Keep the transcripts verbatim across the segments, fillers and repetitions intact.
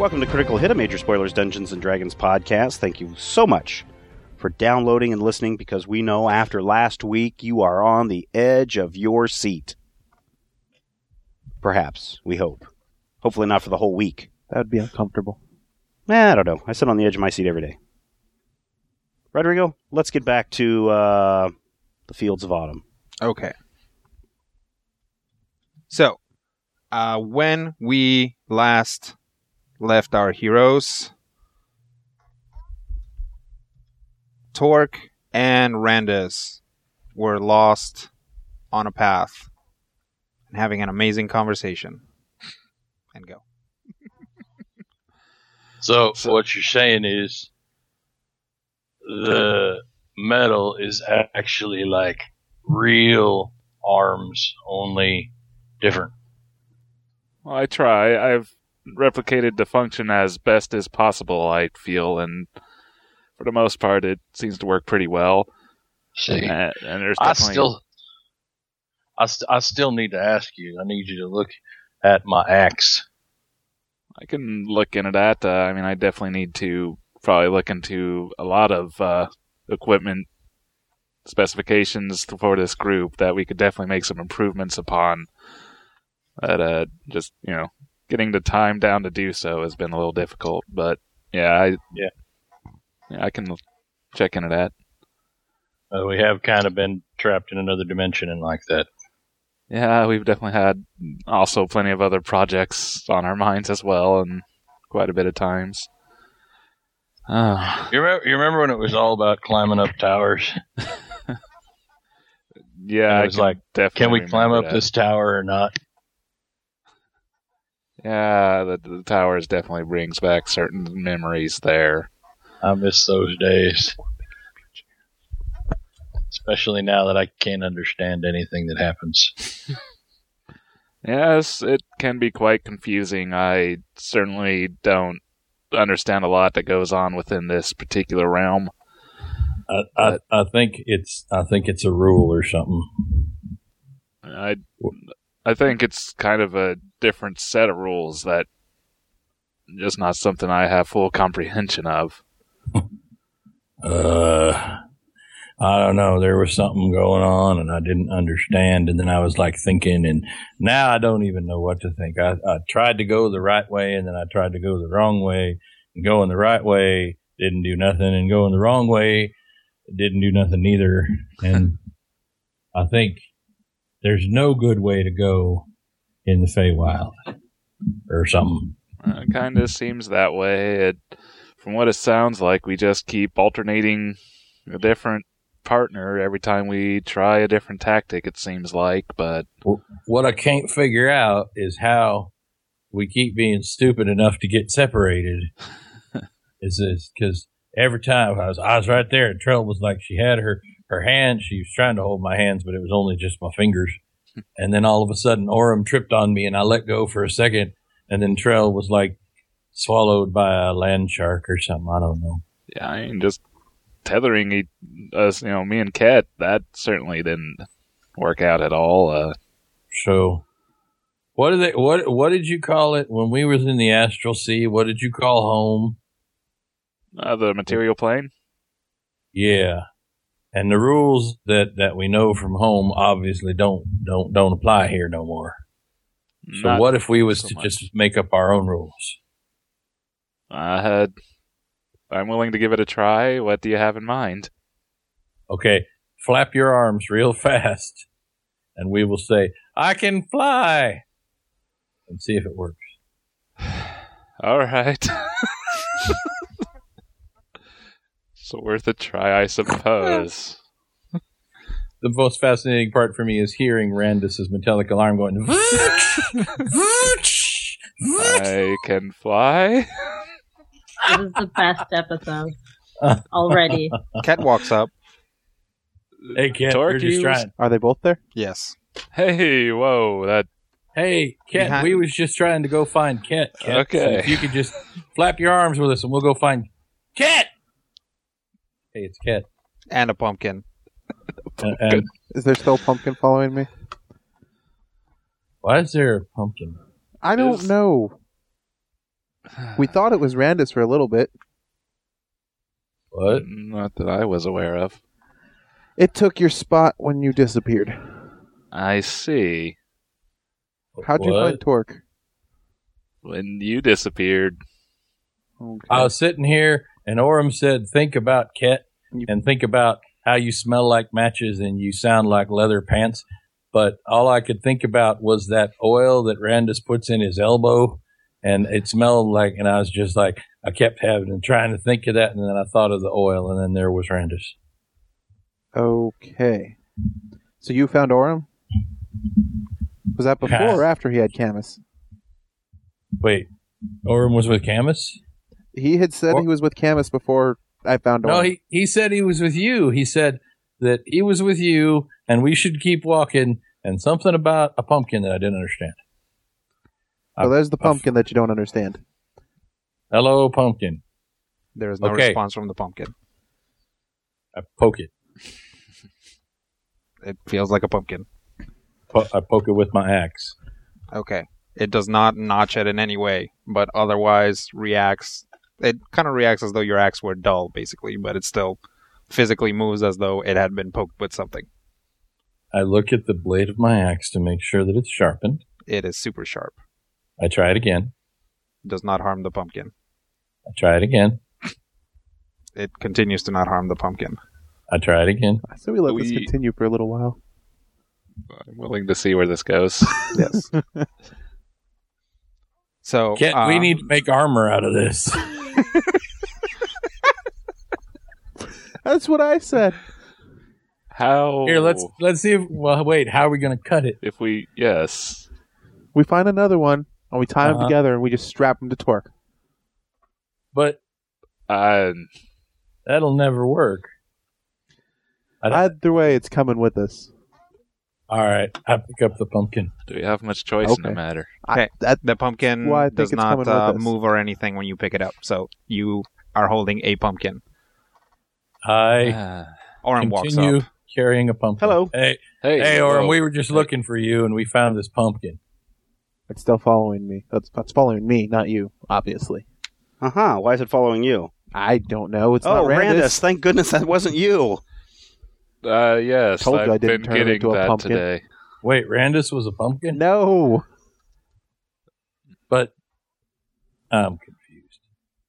Welcome to Critical Hit, a Major Spoilers Dungeons and Dragons podcast. Thank you so much for downloading and listening, because we know after last week you are on the edge of your seat. Perhaps. We hope. Hopefully not for the whole week. That would be uncomfortable. Eh, I don't know. I sit on the edge of my seat every day. Rodrigo, let's get back to uh, the Fields of Autumn. Okay. So, uh, when we last left our heroes, Torque and Randus were lost on a path and having an amazing conversation. And go. So, so what you're saying is the metal is actually like real arms, only different. Well, I try. I've replicated the function as best as possible, I feel, and for the most part, it seems to work pretty well. See, and, and there's I definitely... still, I, st- I still need to ask you. I need you to look at my axe. I can look into that. Uh, I mean, I definitely need to probably look into a lot of uh, equipment specifications for this group that we could definitely make some improvements upon. But uh, just, you know, getting the time down to do so has been a little difficult. But yeah, I yeah, yeah I can check into that. Uh, we have kind of been trapped in another dimension and like that. Yeah, we've definitely had also plenty of other projects on our minds as well, and quite a bit of times. Oh. You remember, you remember when it was all about climbing up towers? Yeah, it was like, can we climb up that. this tower or not? Yeah, the, the towers definitely brings back certain memories there. I miss those days. Especially now that I can't understand anything that happens. Yes, it can be quite confusing. I certainly don't understand a lot that goes on within this particular realm. I, I, I think it's I think it's a rule or something. I I think it's kind of a different set of rules that just not something I have full comprehension of. uh, I don't know. There was something going on, and I didn't understand. And then I was like thinking, and now I don't even know what to think. I, I tried to go the right way, and then I tried to go the wrong way. And going the right way didn't do nothing, and going the wrong way didn't do nothing either. And I think there's no good way to go in the Feywild or something. Uh, it kind of seems that way. It, from what it sounds like, we just keep alternating a different partner every time we try a different tactic, it seems like. But what I can't figure out is how we keep being stupid enough to get separated. Is this because every time I was I was right there, and Trell was like, she had her her hand, she was trying to hold my hands, but it was only just my fingers. And then all of a sudden, Orem tripped on me, and I let go for a second, and then Trell was like swallowed by a land shark or something. I don't know. Yeah, I mean, just tethering us, you know, me and Ket, that certainly didn't work out at all. Uh, so, what did they? What What did you call it when we was in the astral sea? What did you call home? Uh, the material plane. Yeah, and the rules that, that we know from home obviously don't don't don't apply here no more. So, Not what if we was so to much. just make up our own rules? I had. I'm willing to give it a try. What do you have in mind? Okay, flap your arms real fast, and we will say, I can fly, and see if it works. All right. So worth a try, I suppose. The most fascinating part for me is hearing Randus's metallic alarm going, I can fly. This is the best episode already. Ket walks up. Hey, Ket, we're just Torque, trying. Are they both there? Yes. Hey, whoa, that... Hey, Ket, Behind- we was just trying to go find Ket. Ket. Okay. So if you could just flap your arms with us, and we'll go find Ket. Hey, it's Ket. And a pumpkin. And, and Is there still a pumpkin following me? why is there a pumpkin? I don't Is- know. We thought it was Randus for a little bit. What? Not that I was aware of. It took your spot when you disappeared. I see. How'd you What? find Torque? When you disappeared, Okay. I was sitting here, and Orem said, think about Ket, You- and think about how you smell like matches and you sound like leather pants. But all I could think about was that oil that Randus puts in his elbow, and it smelled like, and I was just like, I kept having and trying to think of that, and then I thought of the oil, and then there was Randus. Okay. So you found Orem? Was that before or after he had Camus? Wait, Orem was with Camus? He had said Or- he was with Camus before I found Orem. No, he, he said he was with you. He said that he was with you, and we should keep walking, and something about a pumpkin that I didn't understand. So there's the pumpkin that you don't understand. Hello, pumpkin. There is no Okay. response from the pumpkin. I poke it. It feels like a pumpkin. Po- I poke it with my axe. Okay. It does not notch it in any way, but otherwise reacts. It kind of reacts as though your axe were dull, basically, but it still physically moves as though it had been poked with something. I look at the blade of my axe to make sure that it's sharpened. It is super sharp. I try it again. Does not harm the pumpkin. I try it again. It continues to not harm the pumpkin. I try it again. I say we let this We- continue for a little while. I'm willing to see where this goes. Yes. So Ket, uh, we need to make armor out of this. That's what I said. How? Here, let's let's see. If, well, wait. How are we going to cut it? If we, yes. We find another one, and we tie them Uh-huh. together, and we just strap them to Torque. But Uh, that'll never work. I don't- Either way, it's coming with us. All right, I pick up the pumpkin. do we have much choice in the Okay. matter? Okay. That, The pumpkin Well, I think does it's not coming with uh, us. move or anything when you pick it up. So you are holding a pumpkin. I Ah. Oren walks continue up. carrying a pumpkin. Hello. Hey, Hey, hey, Orem, whoa. we were just looking for you, and we found this pumpkin. it's still following me. That's, that's following me, not you, obviously. Uh huh. Why is it following you? I don't know. It's oh, not Randus. Randus. Thank goodness that wasn't you. Uh, yes, Told you I've I didn't been turn him getting into a that pumpkin. today. Wait, Randus was a pumpkin? No. But I'm confused.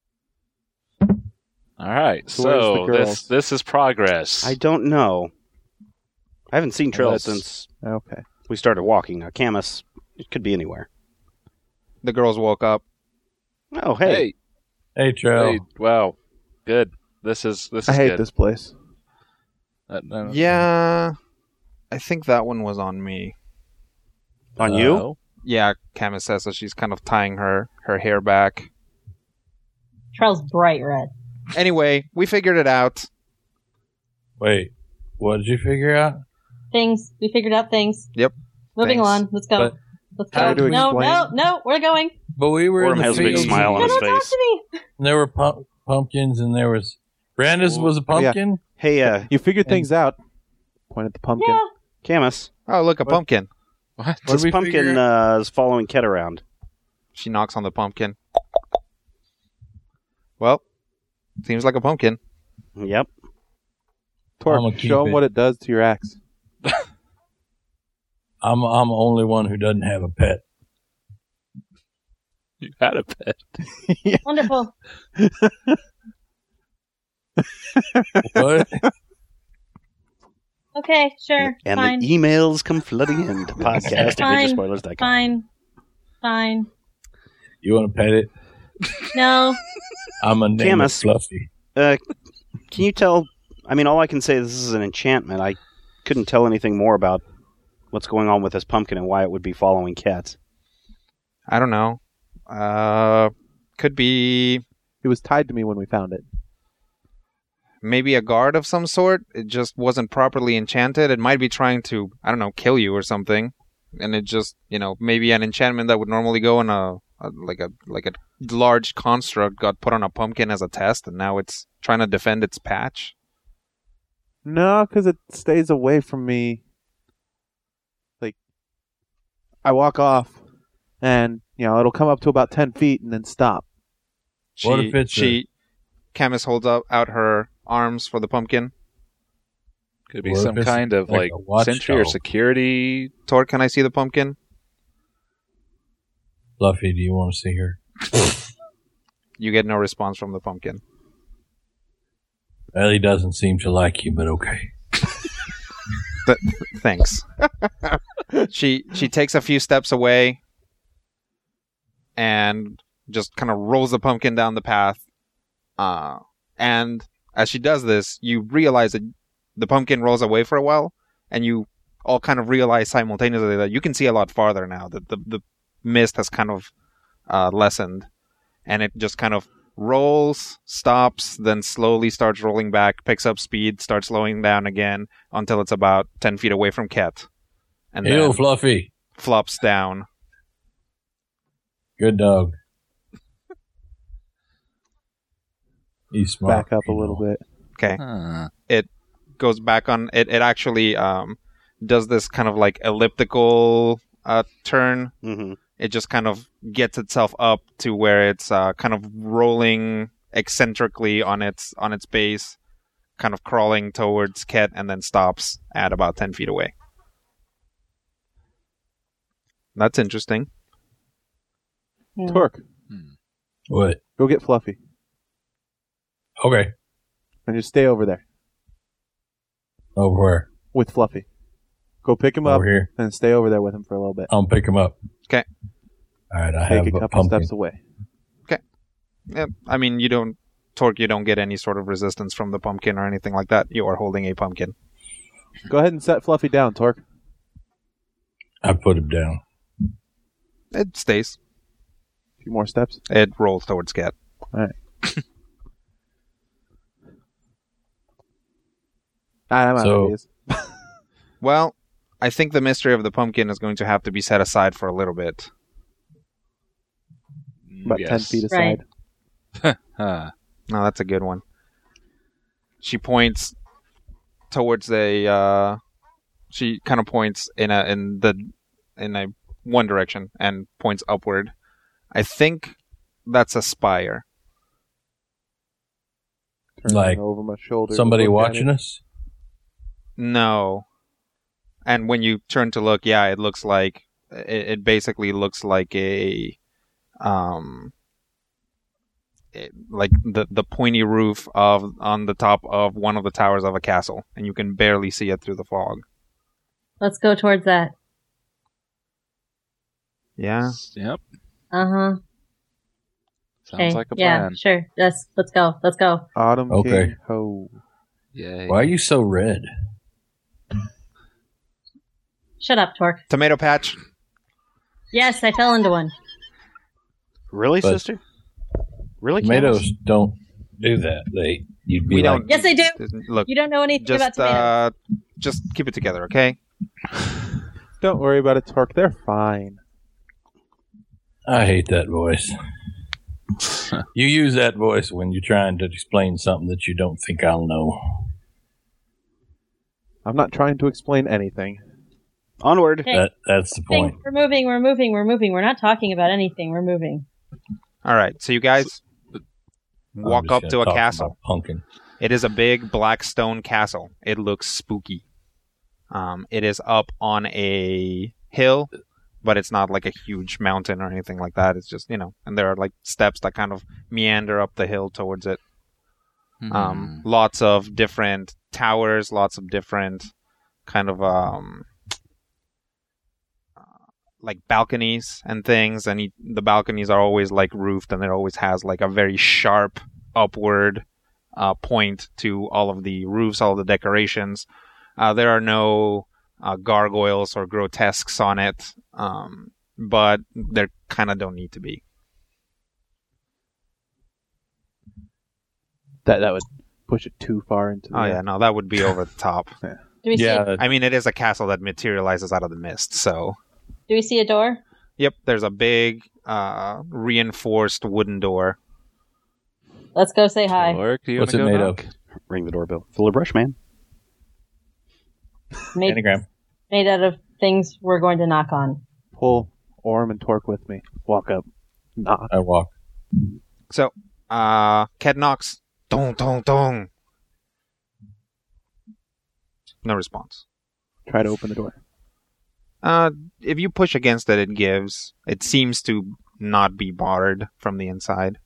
All right, So where's the so girls? this this is progress. I don't know. I haven't seen Trill Let's- since Okay. we started walking. Uh, Camus, it could be anywhere. The girls woke up. Oh, hey. hey, Hey, Trail. hey, wow, good. This is this is I hate good. this place. Uh, uh, Yeah, I think that one was on me. On you? uh, Yeah, Camus says so. She's kind of tying her her hair back. Trell's bright red. Anyway, we figured it out. Wait, what did you figure out? Things. We figured out things. Yep. Moving Thanks. on. Let's go. But Let's How go. to No, explain- no, no. We're going. But we were Orem in the has a big fields, smile on No, his don't talk face. to me. and there were pu- pumpkins, and there was Randus was a Oh, yeah. pumpkin. Hey, uh, You figured And- things out. Point at the pumpkin. Yeah. Camus. Oh, look, a What? pumpkin. What? What This did we pumpkin figure out? uh, is following Ket around. She knocks on the pumpkin. Well, seems like a pumpkin. Yep. Torque, I'ma keep show him it. what it does to your axe. I'm I'm the only one who doesn't have a pet. You had a pet. Wonderful. What? Okay, sure. And fine. the emails come flooding in to podcast at Fine. spoilers dot com. Fine. Fine. You want to pet it? No. I'm a name it Camus. Fluffy. Uh, can you tell? I mean, all I can say is this is an enchantment. I couldn't tell anything more about what's going on with this pumpkin and why it would be following Ket. I don't know. Uh, could be It was tied to me when we found it. maybe a guard of some sort. It just wasn't properly enchanted. It might be trying to, I don't know, kill you or something. And it just, you know, maybe an enchantment that would normally go on a, a like a like a large construct got put on a pumpkin as a test, and now it's trying to defend its patch. No, because it stays away from me. Like, I walk off, and, you know, it'll come up to about ten feet and then stop. She, What if it's she, Camus holds up out her arms for the pumpkin. Could be What if some it's kind of like like, a watchdog? sentry or security. Tor, can I see the pumpkin? Fluffy, do you want to see her? You get no response from the pumpkin. Well, he doesn't seem to like you, but okay. Th- thanks. she she takes a few steps away and just kind of rolls the pumpkin down the path. Uh, and as she does this, you realize that the pumpkin rolls away for a while, and you all kind of realize simultaneously that you can see a lot farther now, that the, the mist has kind of uh, lessened, and it just kind of rolls, stops, then slowly starts rolling back, picks up speed, starts slowing down again until it's about ten feet away from Ket. And Ew, then Fluffy. flops down. Good dog. He's smart. Back up a you little know. bit. Okay. Huh. Goes back on it. It actually um, does this kind of like elliptical uh, turn. Mm-hmm. It just kind of gets itself up to where it's uh, kind of rolling eccentrically on its on its base, kind of crawling towards Ket, and then stops at about ten feet away. That's interesting. Hmm. Torque, What? go get Fluffy Okay. and just stay over there Over where? with Fluffy. Go pick him up Over here. and stay over there with him for a little bit. I'll pick him up. 'Kay. All right, I have Take a a couple pumpkin. steps away. Yeah, I mean, you don't, Torque, you don't get any sort of resistance from the pumpkin or anything like that. You are holding a pumpkin. Go ahead and set Fluffy down, Torque. I put him down. It stays. A few more steps. It rolls towards Ket. All right. I'm out So- of ideas. Well, I think the mystery of the pumpkin is going to have to be set aside for a little bit. About Yes. ten feet Right. aside. Huh. No, that's a good one. She points towards a. Uh, she kind of points in a in the in a one direction and points upward. I think that's a spire. Turn Like over my shoulder. Somebody look at watching it. us? No. And when you turn to look, yeah, it looks like it, it basically looks like a um it, like the the pointy roof of on the top of one of the towers of a castle, and you can barely see it through the fog. Let's go towards that. Yeah. Yep. Uh huh. Sounds Okay. like a Yeah, plan. sure. Let's let's go. Let's go. Autumn Okay. King Ho. Yay. Why are you so red? Shut up, Torque. Tomato patch. Yes, I fell into one. Really, But- sister? Really, Tomatoes Candace? don't do that. They you'd be We like, don't. Yes, I do. Look, You don't know anything about just tomatoes. uh, just keep it together, okay? Don't worry about it, Torque. They're fine. I hate that voice. You use that voice when you're trying to explain something that you don't think I'll know. I'm not trying to explain anything. Onward. Okay. That that's the Thing- point. We're moving. We're moving. We're moving. We're not talking about anything. We're moving. All right, so you guys I'm walk just up gonna to a talk castle. about Pumpkin. It is a big black stone castle. It looks spooky. Um, it is up on a hill, but it's not like a huge mountain or anything like that. It's just, you know, and there are like steps that kind of meander up the hill towards it. Hmm. Um, lots of different towers, lots of different kind of um, uh, like balconies and things. And he, the balconies are always like roofed, and it always has like a very sharp upward uh, point to all of the roofs, all of the decorations. Uh, there are no uh, gargoyles or grotesques on it, um, but there kind of don't need to be. That that would push it too far into. Oh the- yeah, no, that would be over the top. Do we see? Yeah, A, I mean, it is a castle that materializes out of the mist, so do we see a door? yep, there's a big uh, reinforced wooden door. Let's go say hi. Torque, do you What's wanna it go made knock? of? Ring the doorbell. Full of brush, man. Made, Anagram. made out of things we're going to knock on. Pull Orm and Torque with me. Walk up. Knock. I walk. So Uh, Cat knocks. Dong, dong, dong. No response. Try to open the door. Uh, if you push against it, it gives. It seems to not be barred from the inside.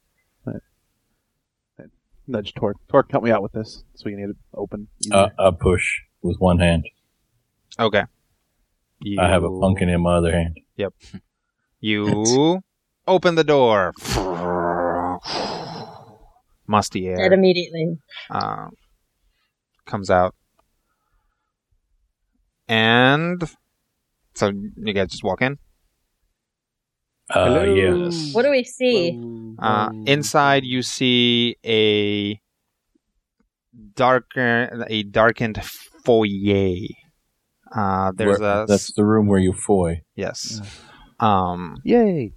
Nudge Torque. Torque, help me out with this. So we need to open. Uh, I push with one hand. Okay. You... I have a pumpkin in my other hand. Yep. You open the door. Musty air. Dead immediately. Uh, comes out. And so you guys just walk in. Uh, Hello. yes. What do we see? Uh, inside you see a darker, a darkened foyer. Uh, there's Where- a That's the room where you foy. yes. Um, Yay!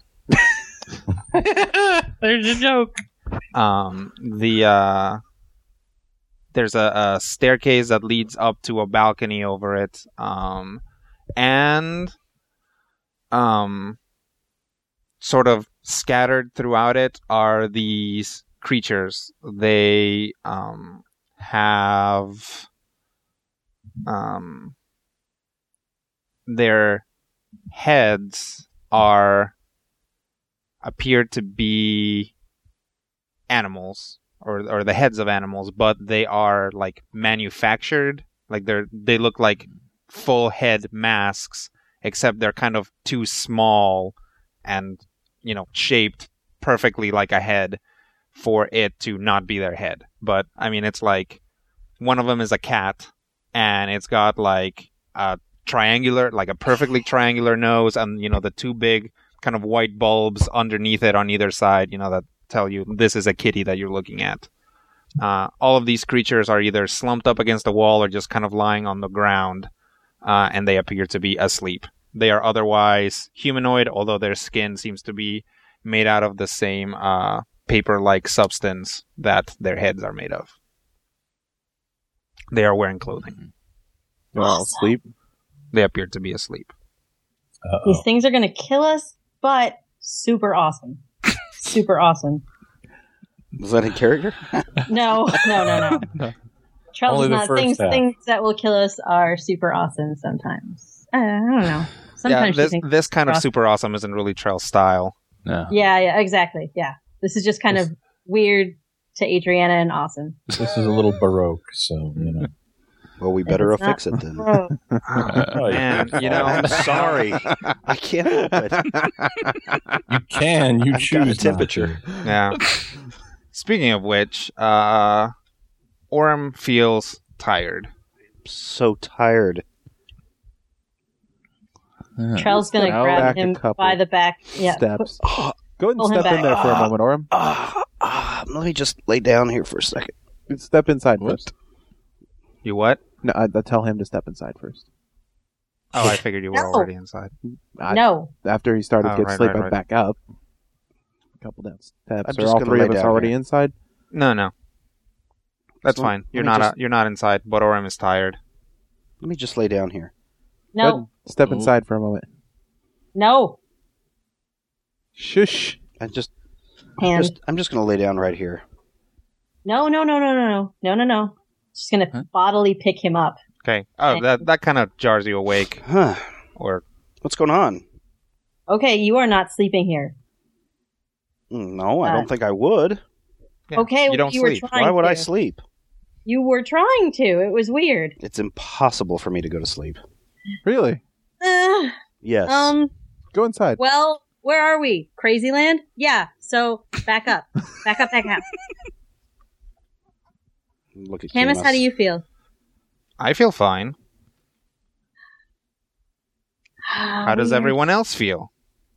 There's a joke. um, the uh, there's a, a staircase that leads up to a balcony over it. Um, and um. Sort of scattered throughout it are these creatures. They um, have um, their heads are appear to be animals or or the heads of animals, but they are like manufactured. Like they're they look like full head masks, except they're kind of too small and, you know, shaped perfectly like a head for it to not be their head. But, I mean, it's like, one of them is a cat, and it's got, like, a triangular, like a perfectly triangular nose, and, you know, the two big kind of white bulbs underneath it on either side, you know, that tell you this is a kitty that you're looking at. Uh, all of these creatures are either slumped up against the wall or just kind of lying on the ground, uh, and they appear to be asleep. They are otherwise humanoid, although their skin seems to be made out of the same uh, paper-like substance that their heads are made of. They are wearing clothing. They're all asleep. They appear to be asleep. Uh-oh. These things are going to kill us, but super awesome. Super awesome. Was that in character? No, no, no, no. No. Charles Only is the not. first Things, half. things that will kill us are super awesome sometimes. Uh, I don't know. Sometimes yeah, you this, think this kind of awesome. super awesome isn't really Trell's style. No. Yeah, yeah, exactly. Yeah. This is just kind of weird to Adriana and awesome. This is a little baroque, so, you know. Well, we better It's not- affix it then. Oh, Oh, man, you know, I'm sorry. I can't help it. You can, you I've choose got a not temperature. to. yeah. Speaking of which, uh, Orem feels tired. So tired. Trell's gonna Step grab back a him couple by the back. Yeah. Steps. Go ahead and Pull him step in back. there for a moment, Orem. Ah, ah, let me just lay down here for a second. Step inside What? first. You what? No, I, I tell him to step inside first. Oh, I figured you were No. already inside. I, No. After he started Oh, to get right, sleep, right, I right. back up. A couple down steps. I'm Are just all gonna three lay of us down already here. inside? No, no. That's So, fine. You're let me not just- uh, you're not inside, but Orem is tired. Let me just lay down here. Go ahead No. and Step Ooh. inside for a moment. No. Shush. I just, Hand. just I'm just going to lay down right here. No, no, no, no, no, no. No, no, no. Just gonna Huh? bodily pick him up. Okay. Oh, that that kind of jars you awake, Huh. or What's going on? Okay, you are not sleeping here. Mm, No, I Uh, don't think I would. yeah, Okay, you well, don't you were sleep. trying Why would to. I sleep? You were trying to. It was weird. It's impossible for me to go to sleep. Really? Uh, Yes. um. Go inside. Well, where are we? Crazy Land? Yeah. So back up. Back up. Back up. Look at Camus, how do you feel? I feel fine. How does Weird. everyone else feel?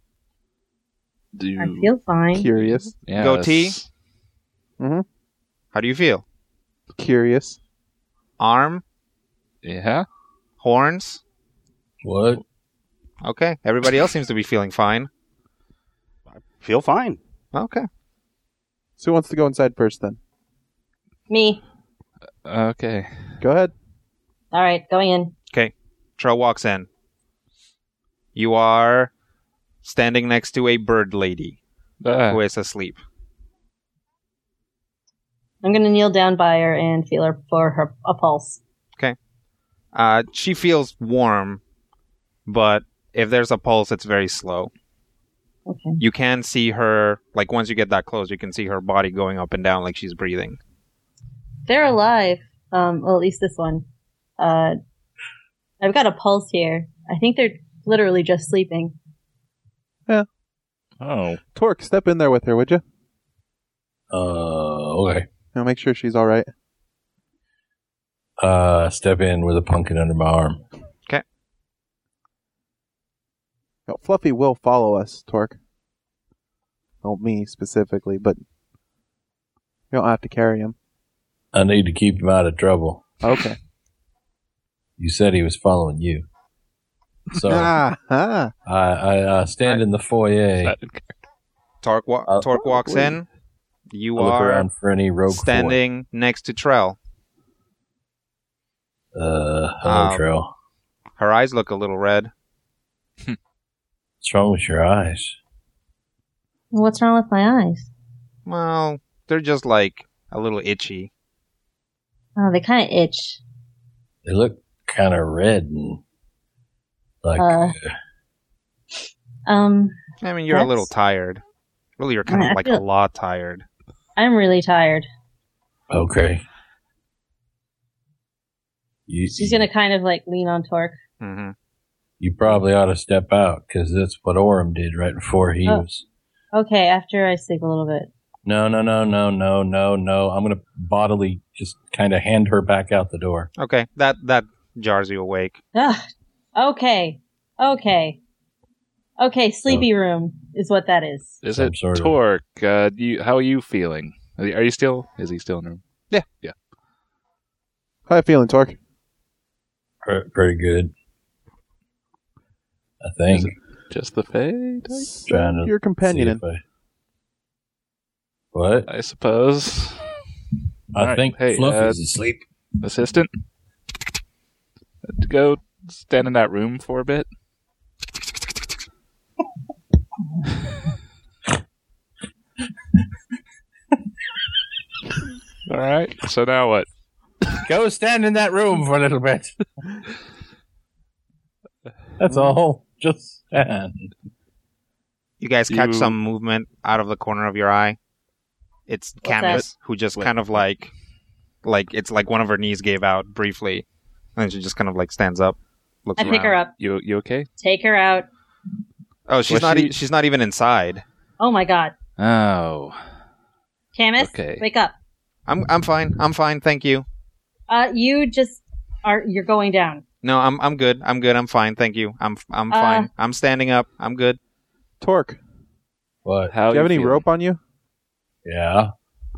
Do you... I feel fine. Curious. Yes. Goatee? Mm-hmm. How do you feel? Curious. Arm? Yeah. Horns? What? Okay. Everybody else seems to be feeling fine. Feel fine. Okay. So who wants to go inside first then? Me. Okay. Go ahead. All right, going in. Okay. Trell walks in. You are standing next to a bird lady Ah, who is asleep. I'm going to kneel down by her and feel her for her a pulse. Okay. Uh, she feels warm, but if there's a pulse, it's very slow. Okay. You can see her, like once you get that close, you can see her body going up and down like she's breathing. They're alive. Um, well, at least this one. Uh, I've got a pulse here. I think they're literally just sleeping. Yeah. Oh. Torque, step in there with her, would you? Uh, okay. Now make sure she's all right. Uh, step in with a pumpkin under my arm. No, Fluffy will follow us, Torque. Not me specifically, but you don't have to carry him. I need to keep him out of trouble. Okay. You said he was following you. So ah, ah. I, I uh, stand in the foyer. Torque, wa- Uh, Torque walks wait. in. You I look are around for any rogue standing next to Trell. foy. Uh, hello, Um, Trail. Her eyes look a little red. What's wrong with your eyes? What's wrong with my eyes? Well, they're just like a little itchy. Oh, they kind of itch. They look kind of red and like. Uh, Um, I mean, you're a little That's- tired. Really, you're kind I of like feel- a lot tired. I'm really tired. okay. You, She's gonna kind of like lean on Torque. hmm You probably ought to step out because that's what Orem did right before he Oh. was. Okay, after I sleep a little bit. No, no, no, no, no, no, no. I'm gonna bodily just kind of hand her back out the door. Okay, that that jars you awake. Ugh. Okay. Okay. Okay, sleepy room is what that is. Is Some it sort of- Torque? Uh, do you, how are you feeling? Are you, are you still? Is he still in the room? How you feeling, Torque? Pre- Pretty good. I think. Is it just the fade? Trying to Your companion. see if I- What? I suppose. I Alright, think hey, Fluffy's uh, asleep. Assistant, go stand in that room for a bit. All right. So now what? Go stand in that room for a little bit. That's all. Just stand. You guys catch You- some movement out of the corner of your eye. It's Camus, who just What? kind of like, like it's like one of her knees gave out briefly, and then she just kind of like stands up, looks I pick her around. up, You you okay? take her out. Oh, she's Was not. she- E- she's not even inside. Oh my god. Oh, Camus, Okay. wake up. I'm. I'm fine. I'm fine. Thank you. Uh, you just are, you're going down. No, I'm. I'm good. I'm good. I'm fine. Thank you. I'm. I'm Uh, fine. I'm standing up. I'm good. Torque, do What? how you have any feeling? rope on you? Yeah.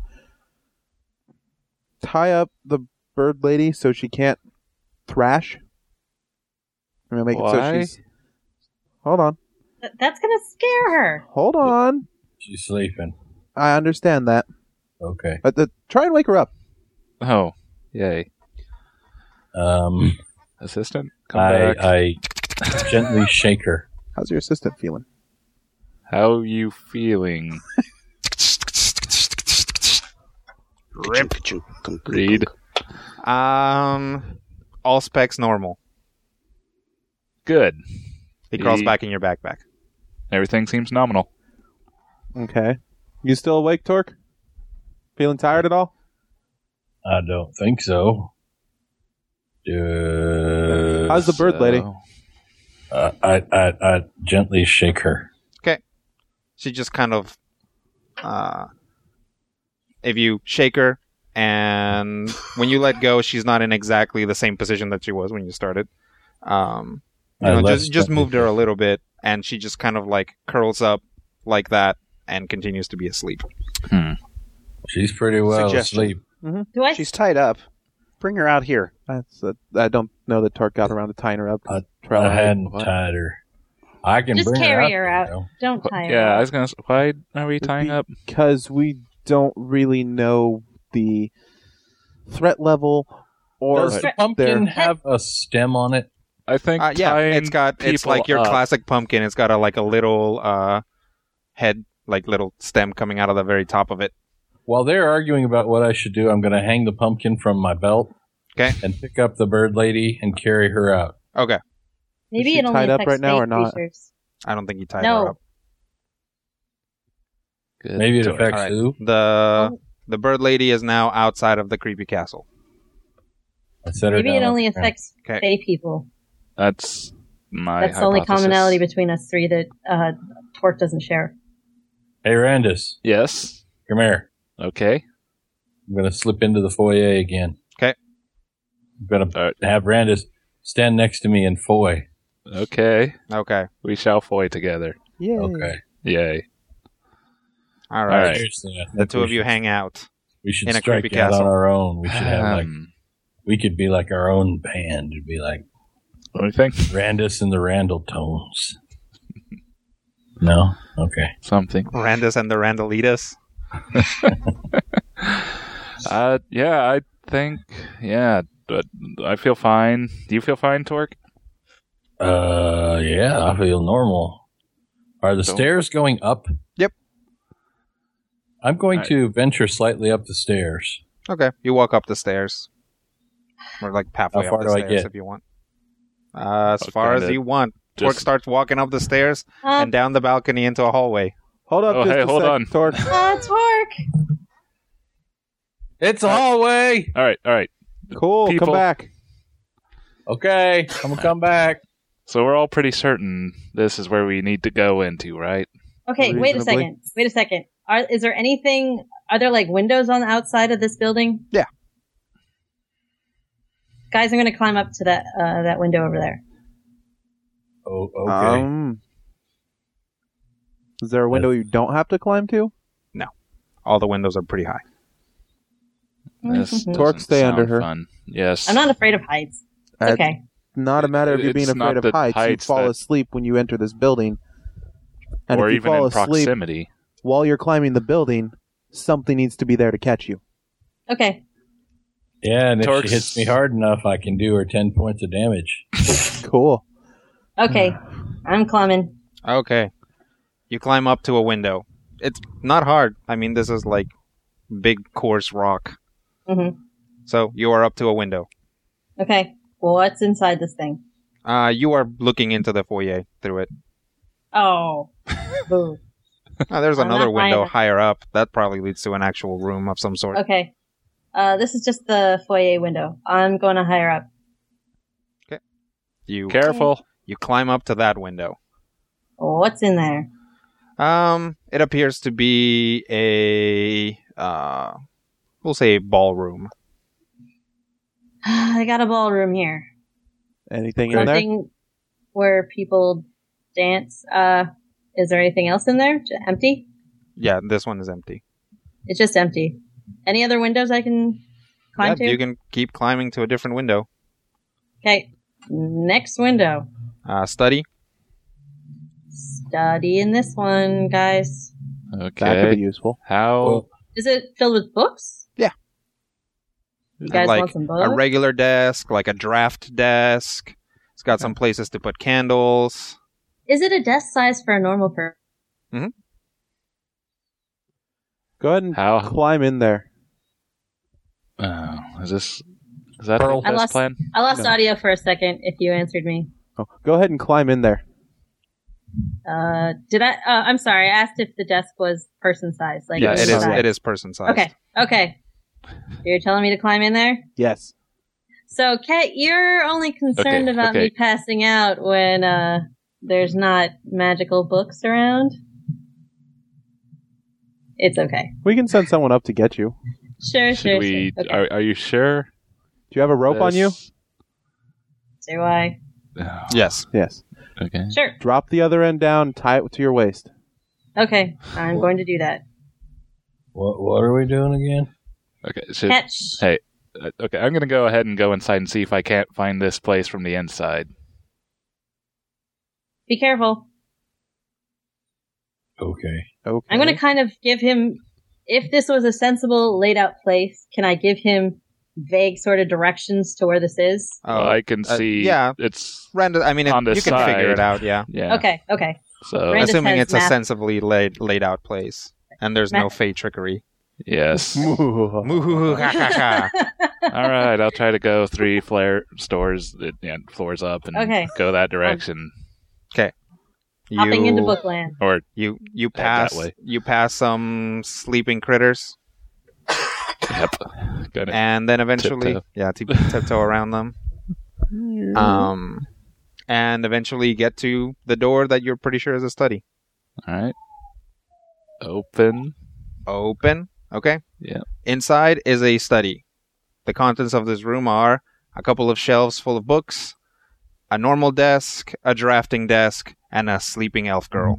Tie up the bird lady so she can't thrash. I'm gonna make it so Why? she's. Hold on. Th- that's gonna scare her. Hold on. She's sleeping. I understand that. Okay. But the, try and wake her up. Oh, yay! Um, Assistant, come I back. I gently shake her. How's your assistant feeling? How you feeling? Rip. Reed. Um. All specs normal. Good. He crawls He- back in your backpack. Everything seems nominal. Okay. You still awake, Torque? Feeling tired at all? I don't think so. Uh, How's the bird lady? So- uh, I, I I gently shake her. She just kind of, uh, if you shake her, and when you let go, she's not in exactly the same position that she was when you started. Um, you I know, left just just gently. moved her a little bit, and she just kind of like curls up like that and continues to be asleep. Hmm. She's pretty well Suggestion. asleep. Do I? She's tied up. Bring her out here. That's a, I don't know that Torque got around to tying her up. I- Trell I had- hadn't What? tied her. I can Just bring carry her her out. out. there, you know. Don't tie her. Yeah, I up. was gonna. s- Why are we tying up? Because we don't really know the threat level or Does the pumpkin their- have a stem on it? I think Uh, yeah, tying it's got it's people like your up- classic pumpkin. It's got a like a little uh head, like little stem coming out of the very top of it. while they're arguing about what I should do, I'm going to hang the pumpkin from my belt. Okay. And pick up the bird lady and carry her out. Okay. Maybe she it only tied up affects right now or fake not? creatures. I don't think you tied No. her up. Good Maybe it choice. affects All right. who? The the bird lady is now outside of the creepy castle. I set her Maybe it down only on the ground. affects Okay. Fey people. That's my That's the only hypothesis. commonality between us three that uh, Torque doesn't share. Hey, Randus, Yes. come here. Okay. I'm going to slip into the foyer again. Okay. I'm going to have Randus stand next to me and foy. Okay. Okay. We shall foy together. Yay. Okay. Yay. All right. All right. Seriously, I think The two we of you should- hang out. We should in a strike creepy out castle. on our own. We should have like Um, we could be like our own band. It'd be like what do you think? Randus and the Randall Tones. No? Okay. Something. Randus and the Randalitas. Uh, yeah, I think, yeah, but I feel fine. Do you feel fine, Torque? Uh, yeah, I feel normal. Are the Don't- stairs going up? Yep. I'm going Alright. to venture slightly up the stairs. Okay. You walk up the stairs. Or like halfway How far up the do I stairs get? if you want. Uh, as Okay, far as that- you want. Torque Just, starts walking up the stairs Uh, and down the balcony into a hallway. Hold up Oh, just hey, a hold sec, on. Torque. uh, Torque! It's a hallway! all right, all right. Cool, People- come back. Okay, I'm gonna come back. So we're all pretty certain this is where we need to go into, right? Okay, wait a Reasonably. second. Wait a second. Are, is there anything... Are there, like, windows on the outside of this building? Yeah. Guys, I'm going to climb up to that uh, that window over there. Oh, okay. Um, is there a window you don't have to climb to? All the windows are pretty high. This Torque, doesn't stay under sound her. Fun. Yes. I'm not afraid of heights. It's Uh, okay. Not a matter of you It's being not afraid of the heights. You heights fall that- asleep when you enter this building. And or if you even fall in asleep proximity. while you're climbing the building, something needs to be there to catch you. Okay. Yeah, and if Torque's- she hits me hard enough, I can do her ten points of damage. Cool. Okay. I'm climbing. Okay. You climb up to a window. It's not hard. I mean, this is like big, coarse rock. Mm-hmm. So you are up to a window. Okay. Well, what's inside this thing? Uh, you are looking into the foyer through it. Oh. Boo. Uh, there's I'm another not window high enough. higher up. That probably leads to an actual room of some sort. Okay. Uh, this is just the foyer window. I'm going to higher up. You Careful. you climb up to that window. What's in there? Um, it appears to be a uh, we'll say a ballroom. I got a ballroom here. Anything in there? Something where people dance. Uh, is there anything else in there? J- empty? Yeah, this one is empty. It's just empty. Any other windows I can climb Yeah, to? you can keep climbing to a different window. Okay. Next window. Uh, study. Study in this one, guys. That could Okay. be useful. How? Well, Is it filled with books? Yeah. You guys like want some books? a regular desk, like a draft desk. It's got some places to put candles. Is it a desk size for a normal person? Go ahead and How? climb in there. Oh, is this? Is that Pearl. the I best lost- plan? I lost No. audio for a second if you answered me. Oh, go ahead and climb in there. Uh, did I? Uh, I'm sorry. I asked if the desk was person size. Like yeah, it is. inside. It is person sized. Okay. Okay. You're telling me to climb in there? Yes. So, Kat, you're only concerned Okay, about okay. me passing out when uh, there's not magical books around? It's okay. We can send someone up to get you. Sure, Should sure, we? sure. Okay. Are, are you sure? Do you have a rope on you? This- Do I? Oh, Yes. Yes. okay. Sure. Drop the other end down, tie it to your waist. Okay. I'm going to do that. what what are we doing again? Okay. Should, Catch. hey. uh, Okay. I'm gonna go ahead and go inside and see if I can't find this place from the inside. Be careful. Okay. Okay. I'm going to kind of give him, if this was a sensible laid out place, can I give him vague sort of directions to where this is? Well, I can uh, see. yeah. It's Random. I mean, it, On the you can figure side. it out. Yeah. yeah. Okay, okay. So Brandis Assuming has it's math. a sensibly laid laid out place, and there's no Math. fey trickery. Yes. Moo-hoo-hoo-ha-ha-ha. All right, I'll try to go three flare stores, uh, yeah, floors up, and Okay. go that direction. Hopping You- into Bookland. Or You you Head that pass way. you pass some sleeping critters, yep, gonna and then eventually, Tiptoe. yeah, tip- tiptoe around them. Um, and eventually get to the door that you're pretty sure is a study. all right. Open. Open. Okay. Yeah. Inside is a study. The contents of this room are a couple of shelves full of books, a normal desk, a drafting desk, and a sleeping elf girl.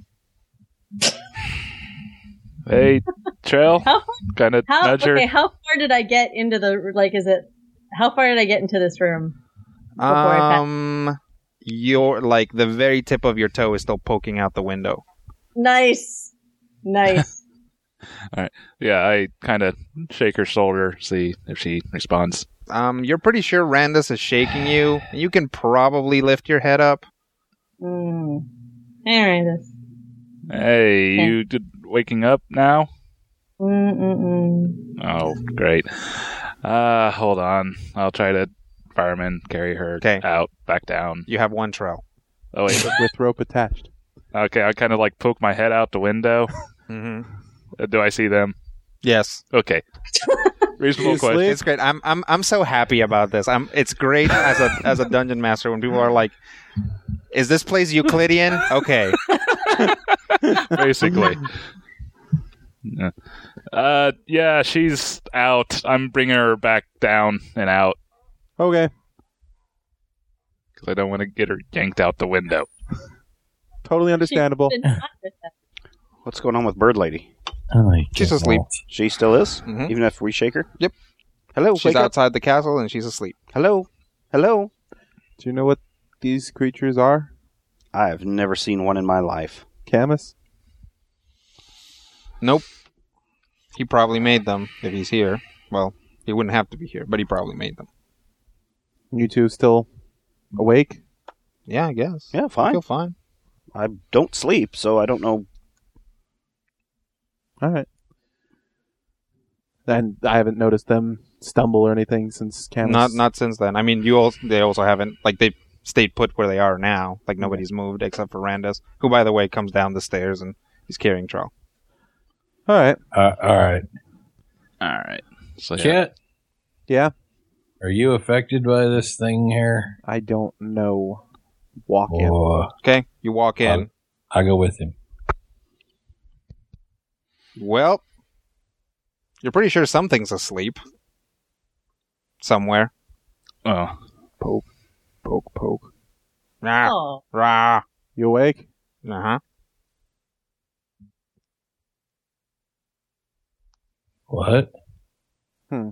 Hey, Trail. How Kind of How nudge her. okay? How far did I get into the like? Is it how far did I get into this room? Before I pa- Um, your like the very tip of your toe is still poking out the window. Nice, nice. Yeah, I kind of shake her shoulder, see if she responds. Um, you're pretty sure Randus is shaking you. You can probably lift your head up. mm. Hey, Randus. Hey, Okay. you did waking up now? Mm-mm-mm. Oh, great. Uh, hold on. I'll try to fireman carry her 'Kay. out, back down. You have one trail. Oh, wait. With rope attached. Okay, I kind of like poke my head out the window. Mm-hmm. Uh, Do I see them? Yes. Okay. Reasonable You question. sleep? It's great. I'm I'm I'm so happy about this. I'm. It's great as a as a dungeon master when people are like, "Is this place Euclidean?" Okay. Basically. Yeah. Uh, yeah, she's out. I'm bringing her back down and out Okay. because I don't want to get her yanked out the window. Totally understandable. She did not get that. What's going on with Bird Lady? She's asleep. She still is, Mhm. even if we shake her. Yep. Hello. She's wake up. outside the castle and she's asleep. Hello. Hello. Do you know what these creatures are, I have never seen one in my life. Camus? Nope. He probably made them if he's here. Well, he wouldn't have to be here, but he probably made them. You two still awake? Yeah, I guess. Yeah, I fine. feel fine. I don't sleep, so I don't know. All right. And I haven't noticed them stumble or anything since Camus. Not not since then. I mean, you also they also haven't like they stayed put where they are now. Like nobody's moved except for Randus, who by the way comes down the stairs and he's carrying Troll. All right. Uh, all right. All right. So yeah. Chet, Yeah. are you affected by this thing here? I don't know. Walk in. Or Okay, you walk in. Um, I go with him. Well, you're pretty sure something's asleep somewhere. Oh, Poke, poke. Rah, Oh, rah. You awake? Uh huh. What? Hmm.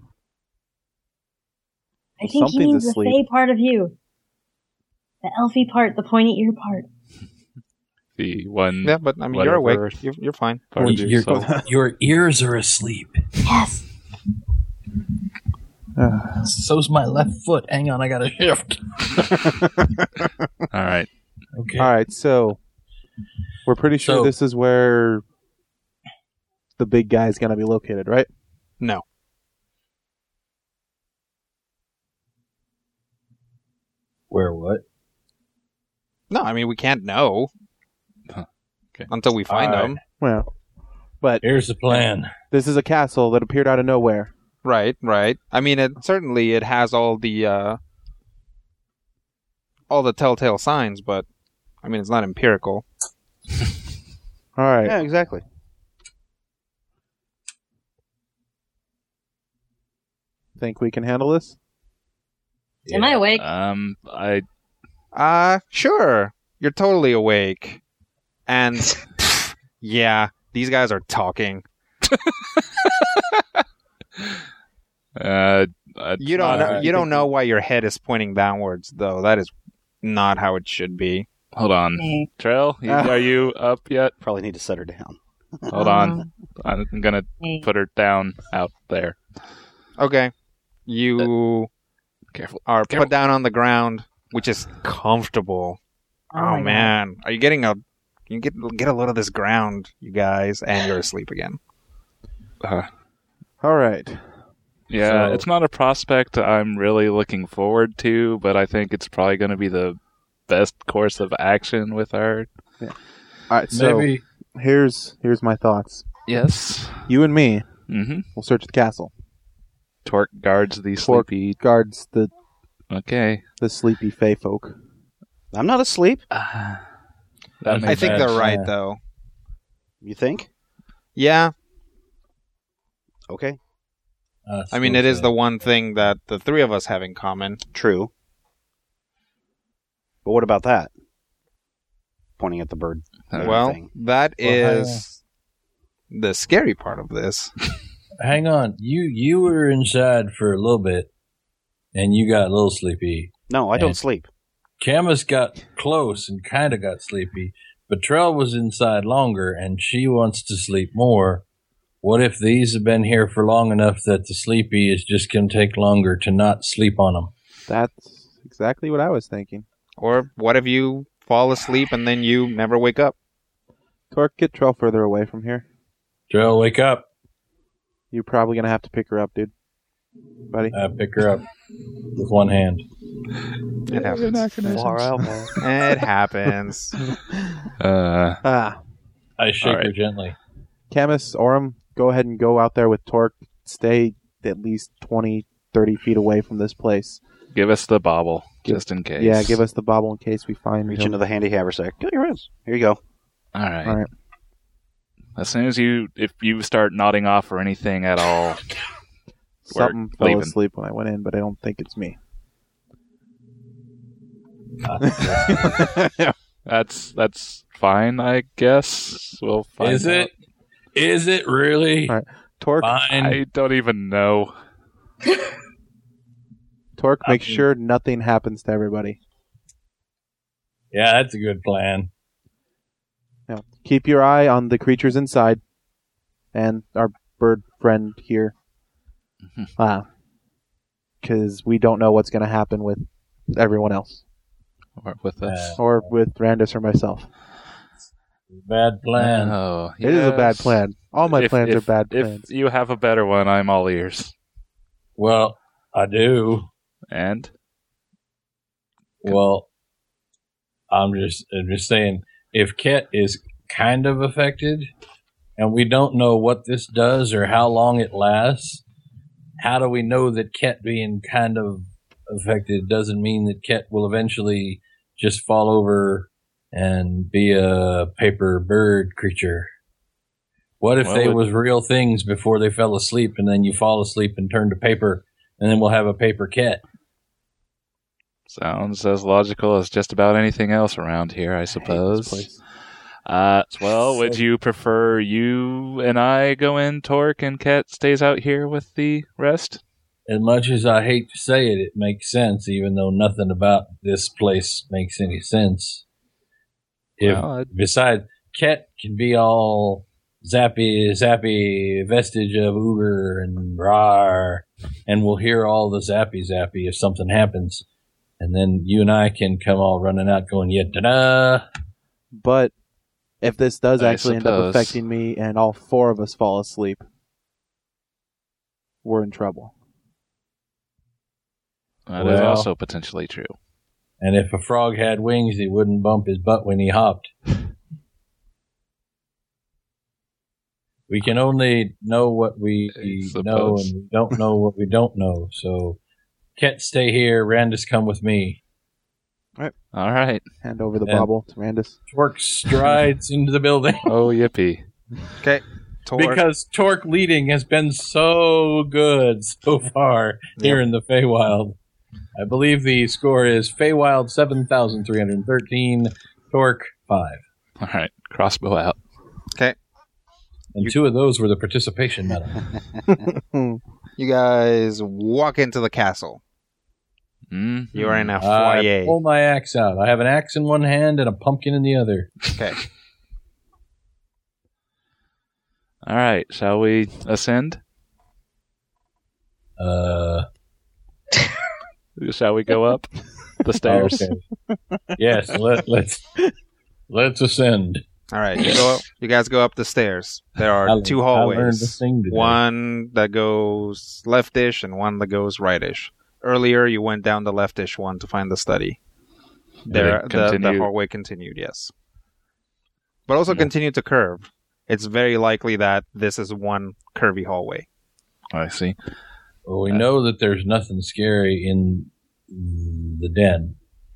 I think he Something's means asleep. the fey part of you. The elfy part, the pointy ear part. the one Yeah, but I mean, Whatever. you're awake. You're, you're fine. part Well, of your your, soul. your ears are asleep. Yes. Uh, So's my left foot. Hang on, I gotta shift. All right. Okay. all right. So we're pretty sure So- this is where the big guy's gonna be located, right? No. Where what? No, I mean, we can't know. Huh. Okay. Until we find All right. them. Well, but Here's the plan. this is a castle that appeared out of nowhere. Right, right. I mean, it certainly it has all the uh, all the telltale signs, but I mean, it's not empirical. All right. Yeah, exactly. Think we can handle this? Am I awake? Um, I Uh, sure. You're totally awake. And pff, yeah, these guys are talking. uh, uh You don't know, Alright. you don't know why your head is pointing downwards though. That is not how it should be. hold on. Okay. Trail, you, are you up yet? Probably need to set her down. Hold on. I'm gonna Okay. put her down out there. Okay. You Careful. are careful. put down on the ground, which is comfortable. Oh, Oh, my God. man, are you getting a? You get get a load of this ground, you guys, and you're asleep again. Uh, All right. Yeah, So- it's not a prospect I'm really looking forward to, but I think it's probably going to be the best course of action with our... All right. So Maybe here's here's my thoughts. Yes. You and me Mm-hmm. will search the castle. Torque guards the Torque sleepy... guards the Okay. the sleepy fey folk. I'm not asleep. That I I makes think bad they're right, plan. though. You think? Yeah. Okay. uh, I mean, it is okay. the one thing that the three of us have in common. True. But what about that? Pointing at the bird. Uh, Well, thing. that Well, hang is the scary part of this. Hang on, you you were inside for a little bit, and you got a little sleepy. No, I don't And- sleep. Camus got close and kind of got sleepy, but Trell was inside longer, and she wants to sleep more. What if these have been here for long enough that the sleepy is just going to take longer to not sleep on them? That's exactly what I was thinking. Or what if you fall asleep and then you never wake up? Torque, get Trell further away from here. Trell, wake up. You're probably gonna have to pick her up, dude. Buddy. I pick her up with one hand. It happens. Far out, man. It happens. Uh, Ah. I shake All her right. gently. Camus, Orem, go ahead and go out there with Torque. Stay at least twenty, thirty feet away from this place. give us the bobble, Give- just in case. Yeah, give us the bobble in case we find Reach him. into the handy haversack. Get your hands. Here you go. All right. All right. As soon as you, if you start nodding off or anything at all, We're Something fell leaving. asleep when I went in, but I don't think it's me. that's that's fine, I guess. We'll find Is it? out. Is it really? All right. Torque, Fine. I don't even know. Torque, make Um, sure nothing happens to everybody. Yeah, that's a good plan. Now, keep your eye on the creatures inside, and our bird friend here. Ah, because we don't know what's going to happen with everyone else, Or with us. Uh, or with Randus or myself. Bad plan. Oh, It is a bad yes. plan. All my If- plans if- are bad If plans. you have a better one, I'm all ears. Well, I do. And Well, I'm just I'm just saying, if Ket is kind of affected, and we don't know what this does or how long it lasts, how do we know that Ket being kind of affected doesn't mean that Ket will eventually just fall over and be a paper bird creature? What if Well, they it- was real things before they fell asleep, and then you fall asleep and turn to paper, and then we'll have a paper Ket? sounds as logical as just about anything else around here, I I hate this suppose. place. Uh, well, would you prefer you and I go in, Torque, and Ket stays out here with the rest? As much as I hate to say it, it makes sense, even though nothing about this place makes any sense. If Well, I'd- besides, Ket can be all zappy, zappy, vestige of Uber and rar, and we'll hear all the zappy, zappy if something happens, and then you and I can come all running out, going, "Yeah, da-da!" But if this does I actually end up suppose. affecting me, and all four of us fall asleep, we're in trouble. That is Well- also potentially true. And if a frog had wings, he wouldn't bump his butt when he hopped. We can only know what we I know, suppose. and we don't know what we don't know. So, Ket, stay here. Randus, come with me. All right. Hand over the And- bobble to Randus. Torque strides into the building Oh, yippee. Okay. Torque. because Torque leading has been so good so far here in the Feywild. I believe the score is Feywild seven thousand three hundred thirteen, Torque five. All right. Crossbow out. And two of those were the participation medal. You guys walk into the castle. Mm. You are in a I foyer. pull my axe out. I have an axe in one hand and a pumpkin in the other. Okay. All right. Shall we ascend? Uh, Shall we go up the stairs? okay. Yes, let, let's let's ascend. All right, you go. You guys go up the stairs. There are I- two I learned a hallways. thing today. One that goes leftish and one that goes rightish. Earlier, you went down the leftish one to find the study. There, they the, the continue- hallway continued, yes, but also Yeah. continued to curve. It's very likely that this is one curvy hallway. I see. Well, we know that there's nothing scary in the den.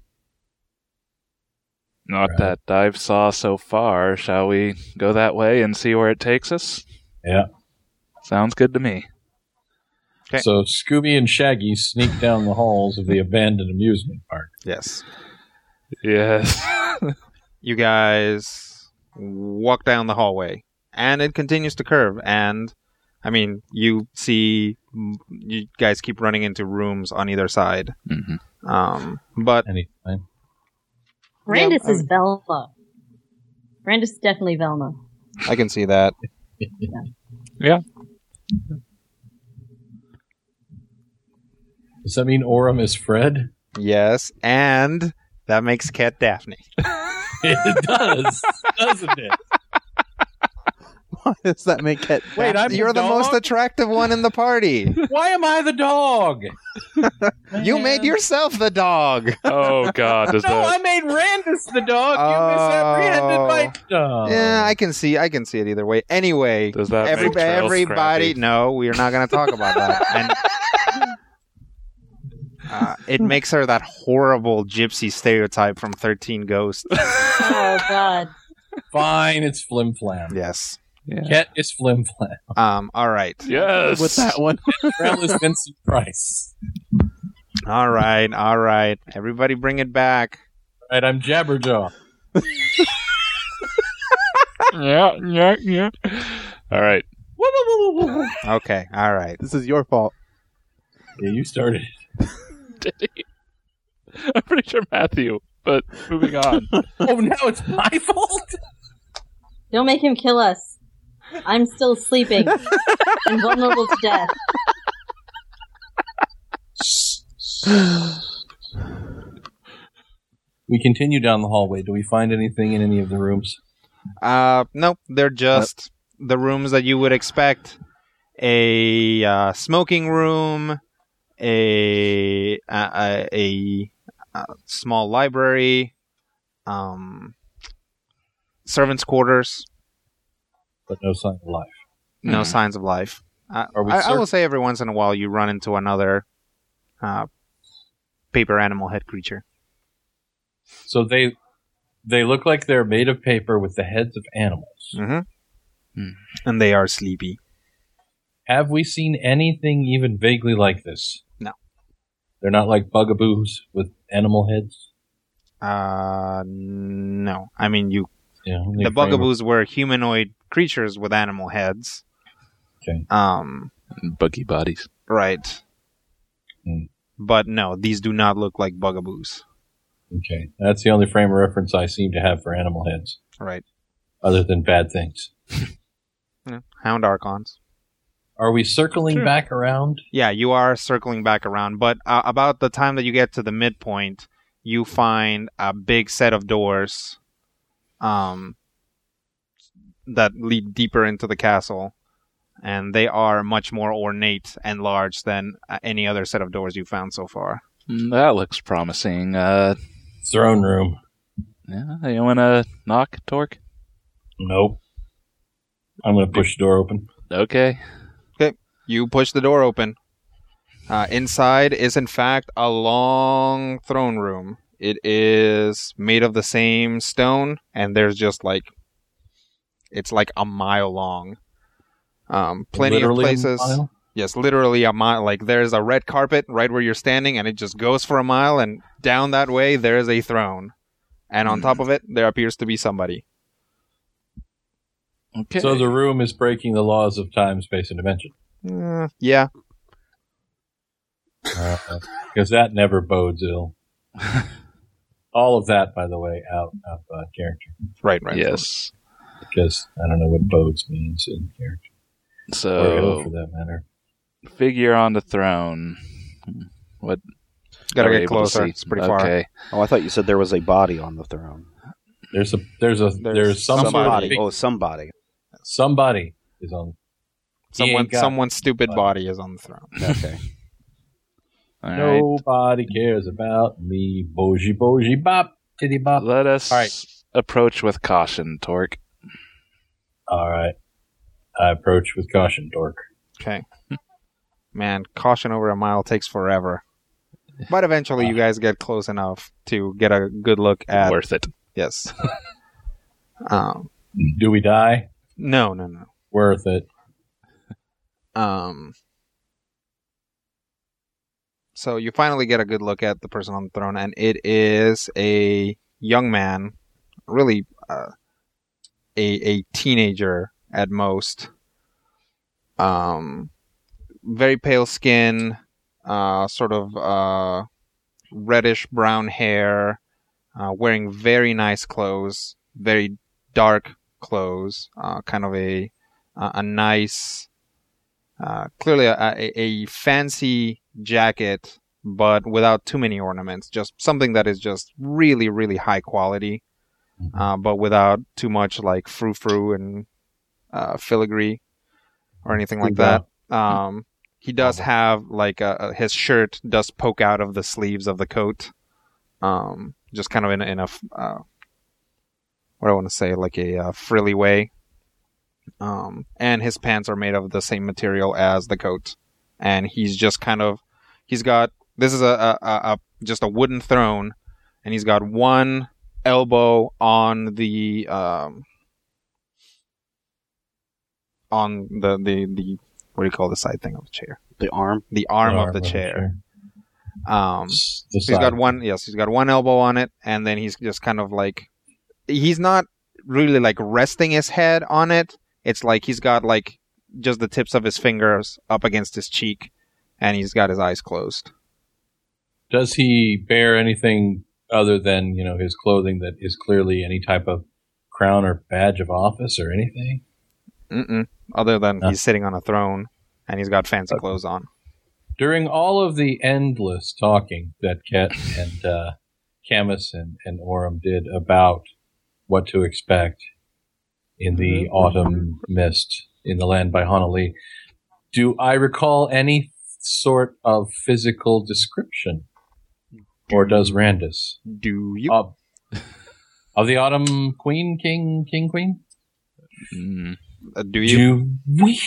Not Right. that I've saw so far. Shall we go that way and see where it takes us? Yeah. Sounds good to me. Okay. So Scooby and Shaggy sneak down the halls of the abandoned amusement park. Yes, Yes. you guys walk down the hallway, and it continues to curve. And I mean, you see, you guys keep running into rooms on either side. hmm Um, but Anything. Brandis Yeah, I is mean- Velma. Brandis is definitely Velma. I can see that. Yeah. Does that mean Orem is Fred? Yes, and that makes Cat Daphne. It does, doesn't it? Why does that make it? Wait, I'm You're the dog? most attractive one in the party. Why am I the dog? You made Man. yourself the dog. Oh God. Does No, that? I made Randus the dog. Oh. You misapprehended my dog. Yeah, I can see. I can see it either way. Anyway, Does that every, make Trail everybody. scrappy? No, we are not going to talk about that. And uh, it makes her that horrible gypsy stereotype from thirteen Ghosts. Oh God. Fine, it's Flim Flam. Yes. Yeah. Ket is Flim Flam. Um. All right. Yes. With that one. Trail is Vincent Price. All right. All right. Everybody, bring it back. All right, I'm Jabberjaw. Yeah. Yeah. Yeah. All right. Okay. All right. This is your fault. Yeah, you started. Did he? I'm pretty sure Matthew. But moving on. Oh, now it's my fault? Don't make him kill us. I'm still sleeping and vulnerable to death. We continue down the hallway. Do we find anything in any of the rooms? Uh, nope. They're just the rooms that you would expect. A uh, smoking room, a a, a, a, a small library, um, servants' quarters. But no sign of life. No Mhm. signs of life. Uh, Are we I, I cer- will say every once in a while you run into another uh, paper animal head creature. So they they look like they're made of paper with the heads of animals. Mm-hmm. Hmm. And they are sleepy. Have we seen anything even vaguely like this? No. They're not like bugaboos with animal heads? Uh, no. I mean, you. Yeah, The bugaboos were humanoid creatures with animal heads. Okay. Um. Buggy bodies. Right. Hmm. But no, these do not look like bugaboos. Okay. That's the only frame of reference I seem to have for animal heads, Right. other than bad things. Yeah. Hound archons. Are we circling Sure. back around? Yeah, you are circling back around, but uh, about the time that you get to the midpoint, you find a big set of doors um, that lead deeper into the castle, and they are much more ornate and large than uh, any other set of doors you've found so far. Mm, That looks promising. Uh, Throne room. yeah, you want to knock, Torque? Nope. I'm going to push the door open. Okay. You push the door open. Uh, inside is, in fact, a long throne room. It is made of the same stone, and there's just like, it's like a mile long. Um, plenty Literally of a places. mile? Yes, literally a mile. Like there's a red carpet right where you're standing, and it just goes for a mile, and down that way there is a throne, and on top of it there appears to be somebody. Okay. So the room is breaking the laws of time, space, and dimension. Uh, yeah, Because that never bodes ill. All of that, by the way, out of uh, character. right, right. yes. Because I don't know what bodes means in character. Or ill, for So, that matter. figure on the throne. What? Gotta are we get able to closer. see? It's pretty far. Okay. Oh, I thought you said there was a body on the throne. There's a there's a there's, there's some somebody. sort of Oh, somebody. somebody is on. He Someone, ain't got someone's stupid but- body is on the throne. Okay. All right. Nobody cares about me. Boji boji bop titty bop. Let us All right. approach with caution, Torque. All right. I approach with caution, Dork. Okay. Man, caution over a mile takes forever. But eventually you guys get close enough to get a good look at... Worth it. Yes. um, Do we die? no, no, no. Worth it. Um, so you finally get a good look at the person on the throne, and it is a young man, really uh, a a teenager at most. Um, very pale skin, uh, sort of uh, reddish brown hair, uh, wearing very nice clothes, very dark clothes, uh, kind of a a, a nice. Uh, clearly a, a, a fancy jacket, but without too many ornaments. Just something that is just really, really high quality, uh, but without too much like frou-frou and uh, filigree or anything like that. Um, he does have like a, a, his shirt does poke out of the sleeves of the coat, um, just kind of in, a- in a f- uh, what do I want to say, like a uh, frilly way. Um, and his pants are made of the same material as the coat, and he's just kind of, he's got, this is a, a, a, a just a wooden throne, and he's got one elbow on the, um, on the, the, the, what do you call the side thing of the chair? The arm. The arm Arm of the of the chair. Um, S- the he's got side. one, yes, he's got one elbow on it, and then he's just kind of like, he's not really like resting his head on it. It's like he's got like just the tips of his fingers up against his cheek, and he's got his eyes closed. Does he bear anything other than, you know, his clothing that is clearly any type of crown or badge of office or anything? Mm-mm. Other than No. he's sitting on a throne, and he's got fancy clothes on. During all of the endless talking that Ket and uh, Camus and, and Orem did about what to expect in the autumn mist in the land by Honolulu, do I recall any sort of physical description? Or does Randus? Do you? Of, of the autumn queen, king, king, queen? Mm, Uh, do you? Do we?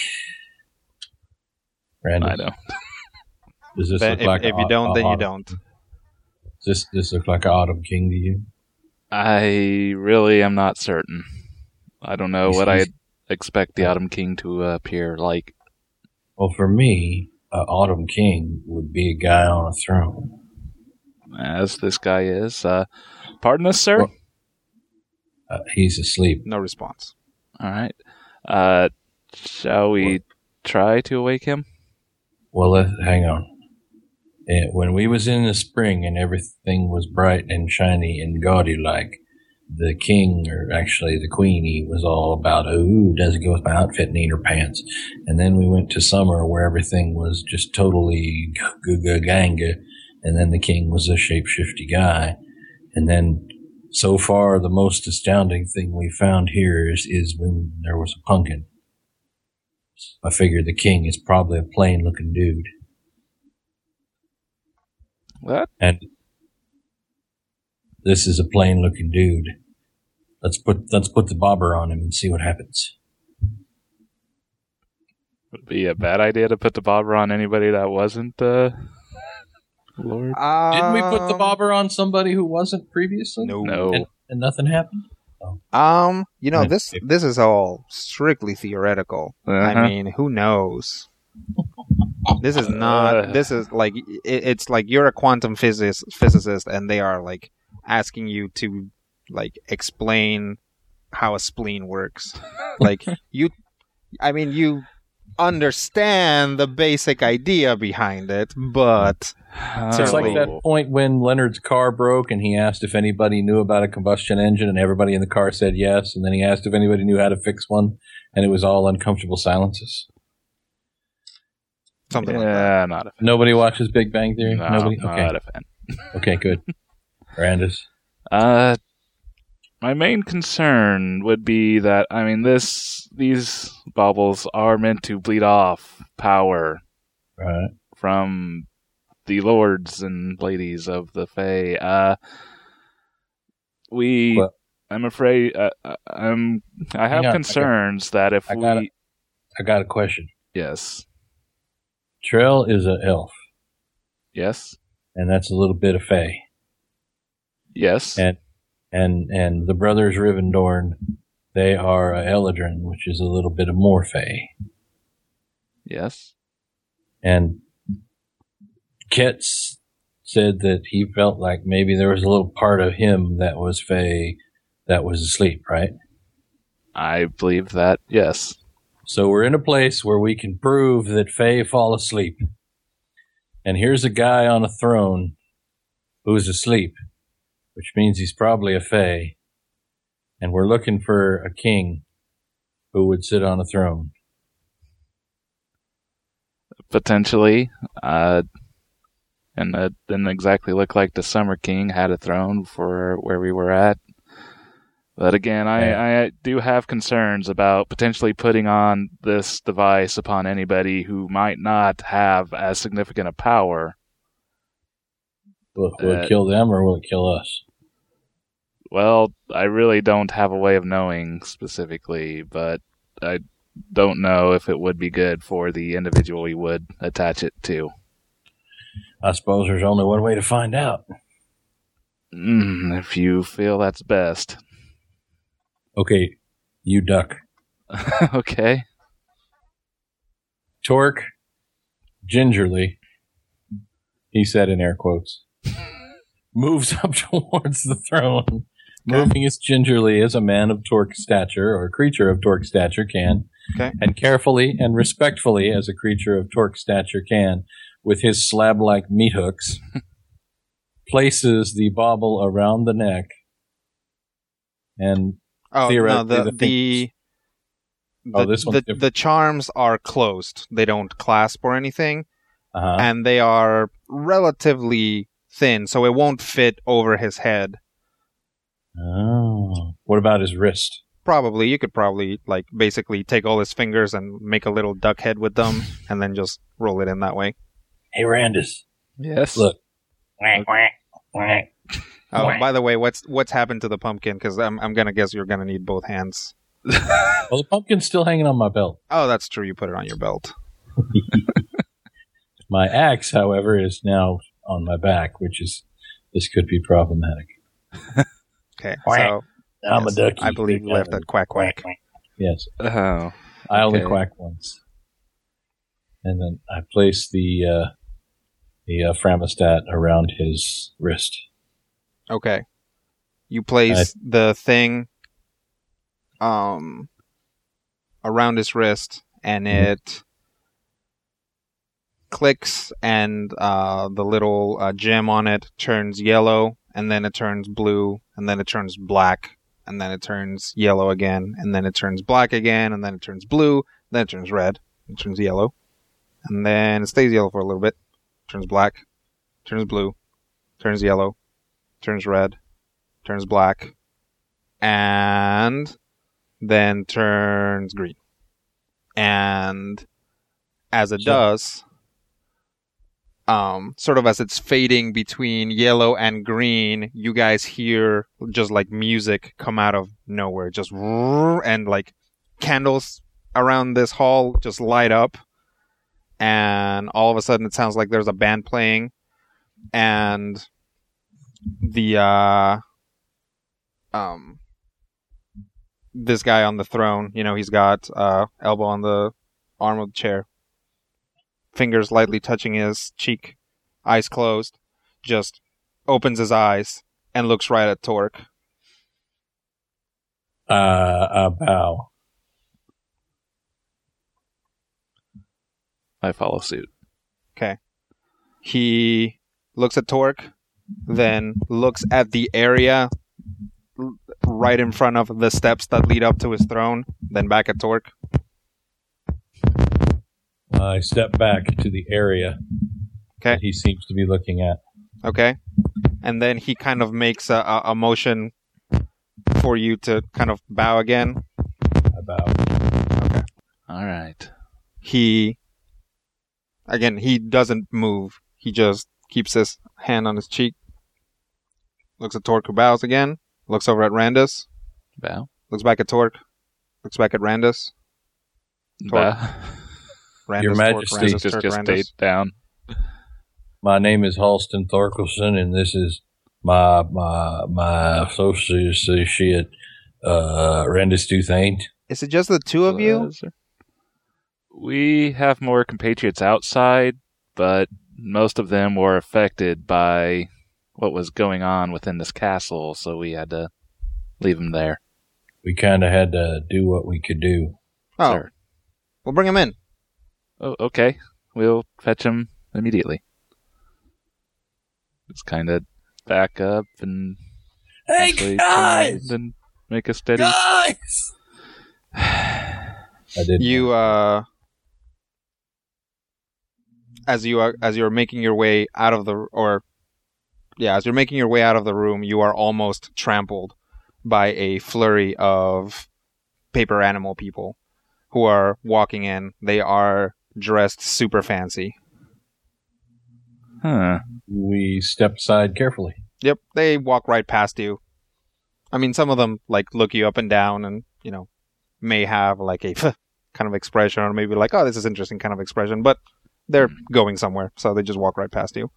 Randus, I don't. does this Then look if, like if a- you don't, a then you autumn- don't. Does this, this look like an autumn king to you? I really am not certain. I don't know He's- what he's- I'd expect the Autumn King to uh, appear like. Well, for me, an autumn king would be a guy on a throne. As this guy is. Uh, pardon us, sir? Well- Uh, he's asleep. No response. All right. Uh, shall we What? try to awake him? Well, let, hang on. Eh, when we was in the spring and everything was bright and shiny and gaudy like, the king, or actually the queenie, was all about, ooh, doesn't go with my outfit and eat her pants. And then we went to summer where everything was just totally g-g-ganga, and then the king was a shapeshifty guy. And then, so far, the most astounding thing we found here is, is when there was a pumpkin. I figured the king is probably a plain-looking dude. What? And this is a plain looking dude. Let's put let's put the bobber on him and see what happens. Would it be a bad idea to put the bobber on anybody that wasn't, uh, Lord? Didn't we put the Um, bobber on somebody who wasn't previously? No. No. And, and nothing happened? Um, you know, Yeah. this this is all strictly theoretical. Uh-huh. I mean, who knows? This is not. Uh. This is like it, it's like you're a quantum physicist, physicist, and they are like asking you to like explain how a spleen works. Like you, I mean, you understand the basic idea behind it, but So it's like Certainly. that point when Leonard's car broke and he asked if anybody knew about a combustion engine and everybody in the car said yes, and then he asked if anybody knew how to fix one, and it was all uncomfortable silences. something like that. Yeah, not a fan. Nobody watches Big Bang Theory? No, Nobody? not Okay. a fan. Okay, good. Randus. Uh, all my main concern would be that, I mean, this these baubles are meant to bleed off power Right. from the lords and ladies of the Fae. Uh, we, Well- I'm afraid, uh, uh, I'm, I have on, I concerns that if I we, got I got a question. yes, Trell is an elf, yes, and that's a little bit of Fae. yes, And and and the brothers Rivendorn, they are a Eladrin, which is a little bit of more Fae. yes. And Ketz said that he felt like maybe there was a little part of him that was Fae that was asleep, right? I believe that, yes. So we're in a place where we can prove that Fae fall asleep. And here's a guy on a throne who's asleep, which means he's probably a Fae. And we're looking for a king who would sit on a throne. Potentially, uh, and that didn't exactly look like the Summer King had a throne for where we were at. But again, I, I do have concerns about potentially putting on this device upon anybody who might not have as significant a power. Will, will Uh, it kill them or will it kill us? Well, I really don't have a way of knowing specifically, but I don't know if it would be good for the individual we would attach it to. I suppose there's only one way to find out. Mm, if you feel that's best. Okay, you duck. Okay. Torque, gingerly, he said in air quotes, moves up towards the throne, moving as gingerly as a man of Torque stature or a creature of Torque stature can, Okay. and carefully and respectfully as a creature of Torque stature can, with his slab-like meat hooks, places the bauble around the neck, and Oh, no, Theoretically, the the the the, Oh, this one's the, different. the charms are closed. They don't clasp or anything, uh-huh. and they are relatively thin, so it won't fit over his head. Oh. What about his wrist? Probably, you could probably like basically take all his fingers and make a little duck head with them, and then just roll it in that way. Hey, Randus, Yes. look. Quack, quack, quack. Oh, Whack. by the way, what's what's happened to the pumpkin? Because I'm I'm gonna guess you're gonna need both hands. Well, the pumpkin's still hanging on my belt. Oh, that's true. You put it on your belt. My axe, however, is now on my back, which is, this could be problematic. Okay, Quack. so I'm yes, a ducky. I believe you left at quack quack. Yes, Oh. I only Okay. quack once. And then I place the, uh, the uh, Framistat around his wrist. Okay. You place the thing um around his wrist and Mhm. it clicks and uh the little uh, gem on it turns yellow and then it turns blue and then it turns black and then it turns yellow again and then it turns black again and then it turns blue, then it turns red, it turns yellow. And then it stays yellow for a little bit, turns black, turns blue, turns yellow, turns red, turns black, and then turns green. And as it So- does, um, sort of as it's fading between yellow and green, you guys hear just like music come out of nowhere, just and like candles around this hall just light up, and all of a sudden it sounds like there's a band playing, and the uh um this guy on the throne, you know, he's got uh elbow on the arm of the chair, fingers lightly touching his cheek, eyes closed, just opens his eyes and looks right at Torque. Uh, a bow. I follow suit. Okay. He looks at Torque, then looks at the area r- right in front of the steps that lead up to his throne, then back at Torque. I step back to the area Okay. that he seems to be looking at. Okay. And then he kind of makes a, a, a motion for you to kind of bow again. About All right. He, again, he doesn't move. He just keeps his hand on his cheek. Looks at Torque, who bows again. Looks over at Randus. Bow. Looks back at Torque. Looks back at Randus. Torque. Bow. Randus, Your Torque, Majesty. Randus, Just, Torque, just Randus. stay down. my name is Halston Thorkelson, and this is my my my associate uh, Randus Duthane. Is it just the two of you? Pleasure. We have more compatriots outside, but most of them were affected by what was going on within this castle, so we had to leave them there. We kind of had to do what we could do. Oh, Sir. we'll bring him in. Oh, okay. We'll fetch him immediately. Just kind of back up and Hey actually guys! turn and make a steady. Guys! I did. You, uh, as you are, as you're making your way out of the, or, yeah, as you're making your way out of the room, you are almost trampled by a flurry of paper animal people who are walking in. They are dressed super fancy. Huh. We step aside carefully. Yep, they walk right past you. I mean, some of them, like, look you up and down and, you know, may have, like, a kind of expression, or maybe like, oh, this is interesting kind of expression, but they're going somewhere, so they just walk right past you.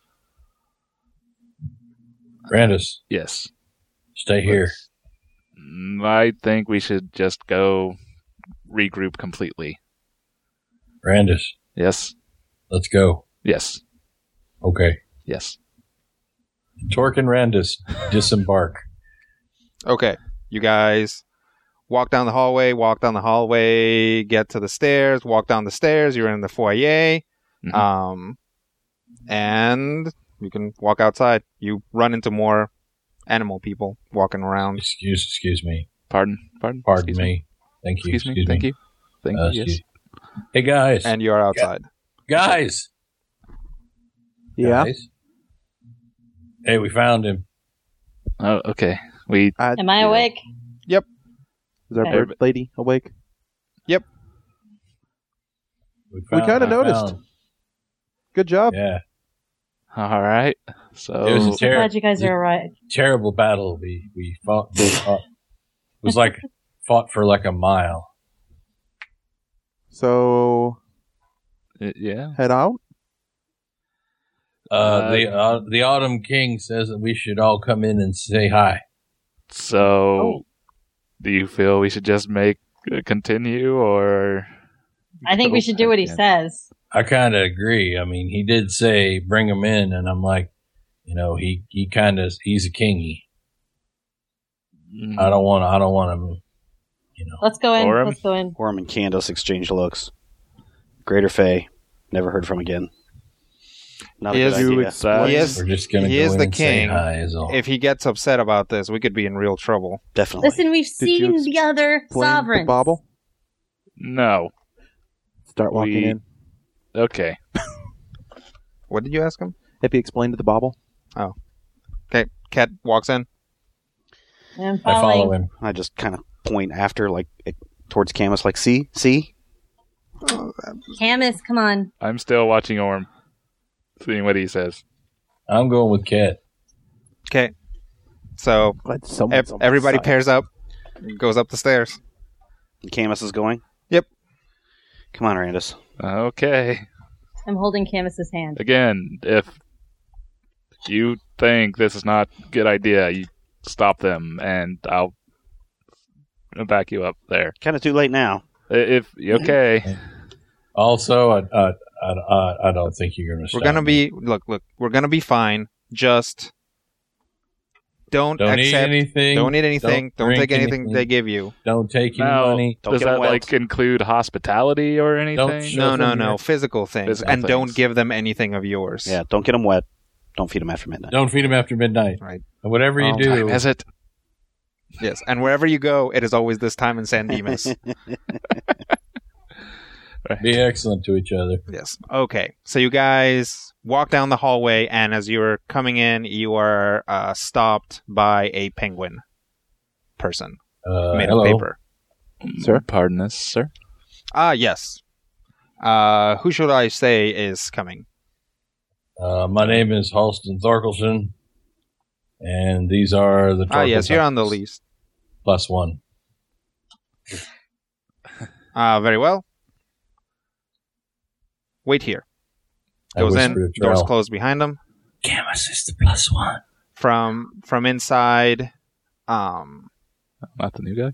Randus, Yes. stay here. Mm, I think we should just go regroup completely. Randus, Yes. let's go. Yes. Okay. Yes. Torque and Randus, disembark. Okay, you guys walk down the hallway, walk down the hallway, get to the stairs, walk down the stairs, you're in the foyer, Mhm. um, and you can walk outside. You run into more animal people walking around. Excuse, excuse me. Pardon. Pardon. Pardon Excuse me. Thank you. Excuse me. Excuse Thank you. Thank Uh, you. Yes. excuse- Hey guys. And you're outside. guys. Yeah. Guys. Hey, we found him. Oh, okay. We I, Am I awake? Is our Okay. bird lady awake? We, We kinda I noticed. found- Good job. Yeah. all right. So It was a I'm ter- glad you guys the- are alright. terrible battle. We we fought. We fought. It was like fought for like a mile. So uh, yeah. head out. Uh, Uh, the uh, the Autumn King says that we should all come in and say hi. So, Oh. do you feel we should just make uh, continue, or I think we should do what he Yeah. says. I kind of agree. I mean, he did say bring him in, and I'm like, you know, he he kind of he's a kingy. Mm, I don't want I don't want him. You know. Let's go in. Or him. Let's go in. Orm and Candace exchange looks. Greater Fae, never heard from again. Not a He good is- idea. You explain- He is- We're just gonna he go is in the and say king. hi. Is all. If he gets upset about this, we could be in real trouble. Definitely. Listen, we've Did you seen the other Explain the sovereigns. bauble. no. Start walking We- in. Okay. What did you ask him? If he explained the bauble. Okay, Cat walks in. I'm I following. follow him. I just kind of point after, like, it, towards Camus, like, see? See? Camus, come on. I'm still watching Orm, seeing what he says. I'm going with Cat. Okay, so Glad someone's ev- on my everybody side. pairs up, goes up the stairs. And Camus is going? Yep. Come on, Randus. Okay. I'm holding Camus's hand. Again, if you think this is not a good idea, you stop them, and I'll back you up there. Kind of too late now. I- If okay, Also, I I I, I, I don't think you're gonna. We're Stop gonna me. be look, look. We're gonna be fine. Just don't, Don't eat accept. anything. Don't eat anything. Don't, drink take anything, anything. they give you. Don't take any now money. Don't does get 'em that wet. like include hospitality or anything? Don't show- No, no, them no. your- Physical things, Physical and don't things. give them anything of yours. Yeah, don't get them wet. Don't feed them after midnight. Don't feed him after midnight. Right. And whatever you Oh, do, Time is it? Yes. And wherever you go, it is always this time in San Dimas. be excellent to each other. Yes. Okay. So you guys walk down the hallway, and as you're coming in, you are uh, stopped by a penguin. person Uh, made hello. of paper. Sir? Pardon us, sir. Ah, yes. Uh, who should I say is coming? Uh, my name is Halston Thorkelson, and these are the Ah, yes, you're on the Torkeltons. list. Plus one. Ah, very well. Wait here. I Goes whisper in, to doors Trell. closed behind him. Camus is the plus one. From from inside, um, Not the new guy.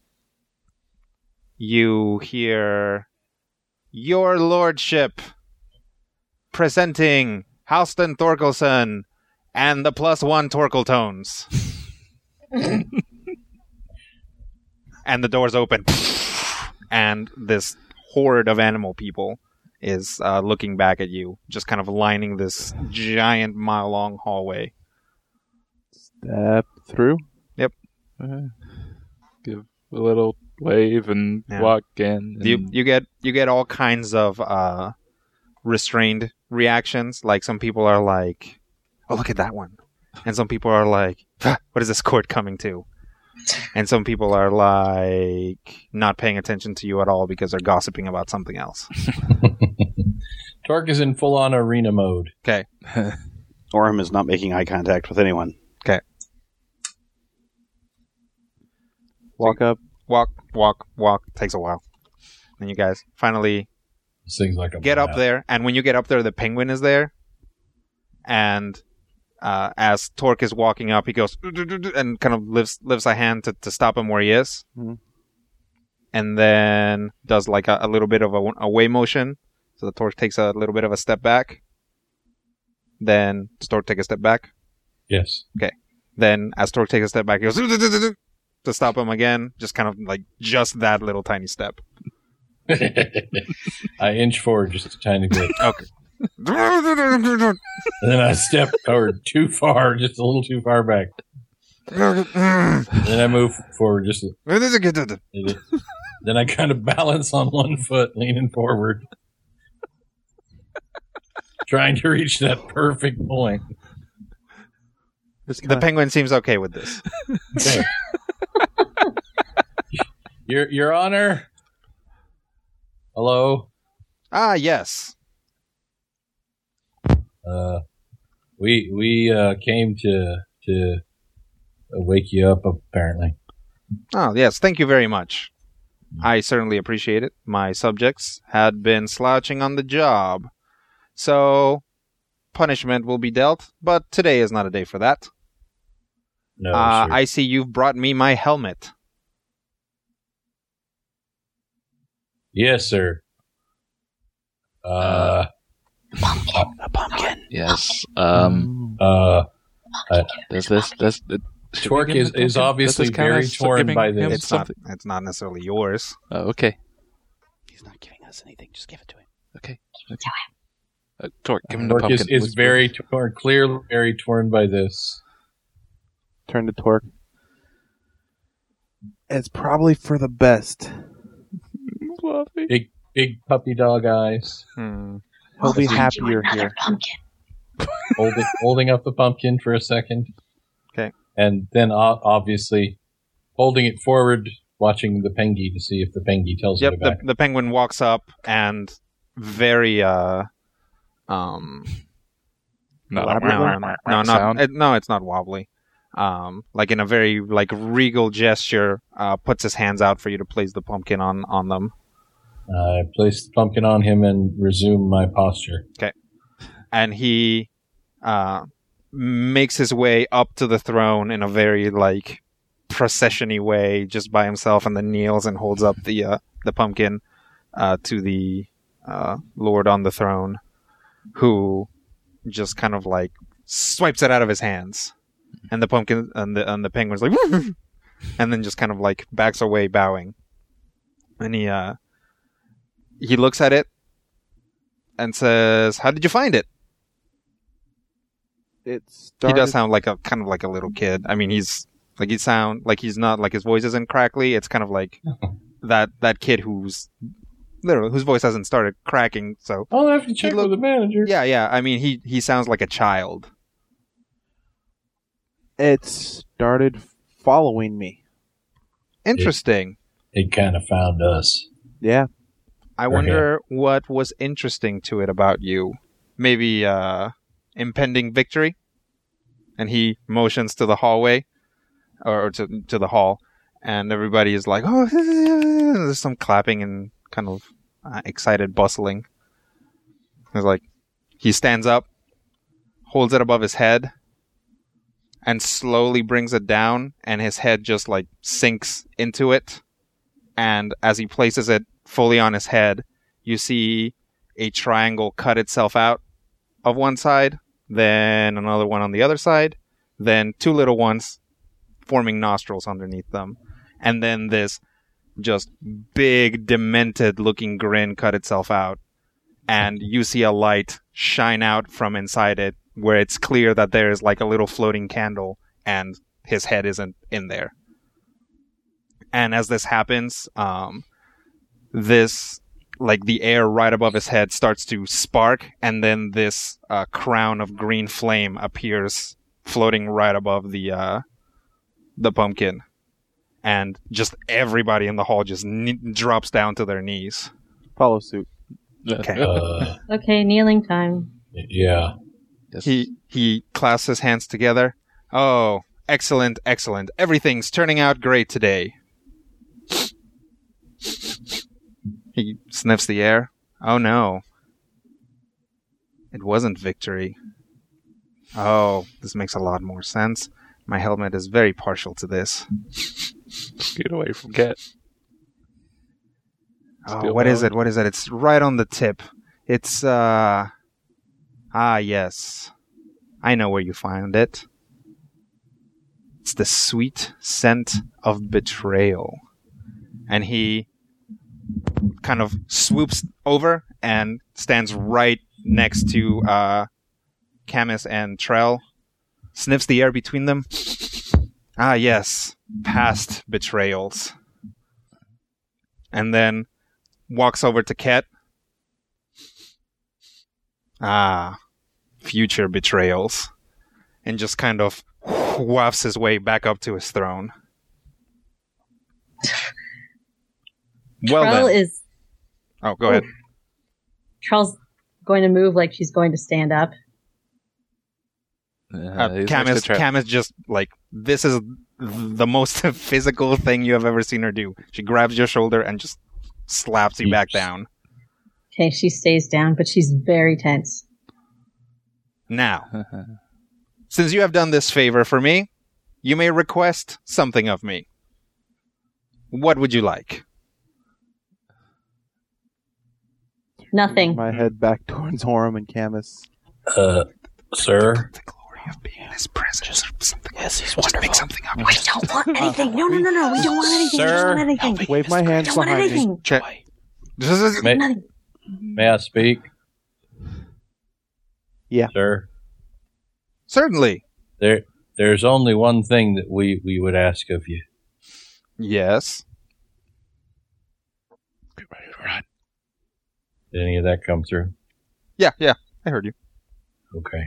you hear Your Lordship presenting Halston Thorkelson and the plus one Torkeltones. And the doors open. And this horde of animal people is uh, looking back at you, just kind of lining this giant mile-long hallway. Step through. Uh, give a little wave and Yeah. walk in. And You you get you get all kinds of uh, restrained reactions. Like some people are like, "Oh, look at that one," and some people are like, ah, "What is this court coming to?" And some people are like not paying attention to you at all because they're gossiping about something else. Torque is in full-on arena mode. Okay, Orem is not making eye contact with anyone. Walk up. walk, walk, walk. Takes a while. And you guys finally This thing's like a get up blast. there, and when you get up there, the penguin is there. And uh, as Torque is walking up, he goes and kind of lifts lifts a hand to, to stop him where he is, Mhm. and then does like a, a little bit of a away motion. So the Torque takes a little bit of a step back. Then does Torque take a step back. Yes. Then as Torque takes a step back, he goes to stop him again. Just kind of like just that little tiny step. I inch forward just a tiny bit. Okay. And then I step forward too far, just a little too far back. And then I move forward just a Then I kind of balance on one foot, leaning forward. Trying to reach that perfect point. The penguin seems okay with this. Okay. Your Your Honor. Hello. Ah, yes. Uh, we we uh, came to to wake you up. Apparently. Oh, yes. Thank you very much. I certainly appreciate it. My subjects had been slouching on the job. So, punishment will be dealt, but today is not a day for that. No. Uh, sir. I see you've brought me my helmet. Yes, sir. Uh. A pumpkin. Yes. Um. Uh. Does this? Does it? should we Torque give him is, the is pumpkin? obviously Does this count very as torn giving by him this. It's not, something? it's not necessarily yours. Oh, okay. He's not giving us anything. Just give it to him. Okay. okay. Uh, Torque, give him the Torque pumpkin. is, is Whisper. very torn, clearly very torn by this. Turn to Torque. It's probably for the best. Fluffy. Big, big puppy dog eyes. Hmm. He'll be Find you happier another here. Pumpkin. holding, holding up the pumpkin for a second. Okay. And then o- obviously holding it forward, watching the pengy to see if the pengy tells Yep, you to the, back. the penguin walks up and very, uh, um, No, no, no, no, no, sound. not, it, no, it's not wobbly. Um, like in a very like regal gesture, uh, puts his hands out for you to place the pumpkin on on them. I place the pumpkin on him and resume my posture. And he uh, makes his way up to the throne in a very like procession-y way, just by himself, and then kneels and holds up the uh, the pumpkin uh, to the uh, Lord on the throne, who just kind of like swipes it out of his hands, and the pumpkin and the and the penguin's like, and then just kind of like backs away, bowing, and he uh, he looks at it and says, "How did you find it?" It He started, does sound like a kind of like a little kid. I mean, he's like he sound like he's not like his voice isn't crackly. It's kind of like that that kid who's literally whose voice hasn't started cracking. So I'll have to check look- with the manager. yeah, yeah. I mean, he he sounds like a child. it started following me. Interesting. It kind of found us. Yeah. I wonder what was interesting to it about you. Maybe uh, impending victory? And he motions to the hallway, or to to the hall, and everybody is like, oh, there's some clapping and kind of uh, excited bustling. It's like, he stands up, holds it above his head, and slowly brings it down, and his head just like sinks into it. And as he places it fully on his head, you see a triangle cut itself out of one side, then another one on the other side, then two little ones forming nostrils underneath them, and then this just big, demented looking grin cut itself out, and you see a light shine out from inside it, where it's clear that there is like a little floating candle, and his head isn't in there. And as this happens, um, this, like the air right above his head starts to spark, and then this uh, crown of green flame appears floating right above the uh, the pumpkin. And just everybody in the hall just kne- drops down to their knees. Follow suit. Okay. Uh, Okay, kneeling time. yeah. Yes. He he clasps his hands together. Oh, excellent, excellent. Everything's turning out great today. He sniffs the air. Oh no. It wasn't victory. Oh, this makes a lot more sense. My helmet is very partial to this. Get away from Cat. Oh, Still what is mode. it? What is it? It's right on the tip. It's, uh... Ah, yes. I know where you find it. It's the sweet scent of betrayal. And he kind of swoops over and stands right next to uh, Camus and Trell, sniffs the air between them. Ah, yes. Past betrayals. And then walks over to Ket. Ah, future betrayals. And just kind of wafts his way back up to his throne. Well Trell then. is Oh, go ahead. Trell's going to move like she's going to stand up. Uh, Uh, he's Cam, next is, to Trell. Cam is just like, this is the most physical thing you have ever seen her do. She grabs your shoulder and just slaps you back Yeesh. down. Okay, she stays down, but she's very tense. Now, since you have done this favor for me, you may request something of me. What would you like? Nothing. My head back towards Horum and Camus. Uh, sir, The glory of being in his presence. Or something. Yes, he's Just wonderful. make something up. We don't want anything. No, no, no, no. We don't want anything. We Sir. don't want anything. We Wave my hands don't want behind me. anything. Check. This is may, Nothing. may I speak? Yeah. Sir, certainly. there, there's only one thing that we, we would ask of you. Yes. Get ready to run. Did any of that come through? Yeah, yeah. I heard you. Okay.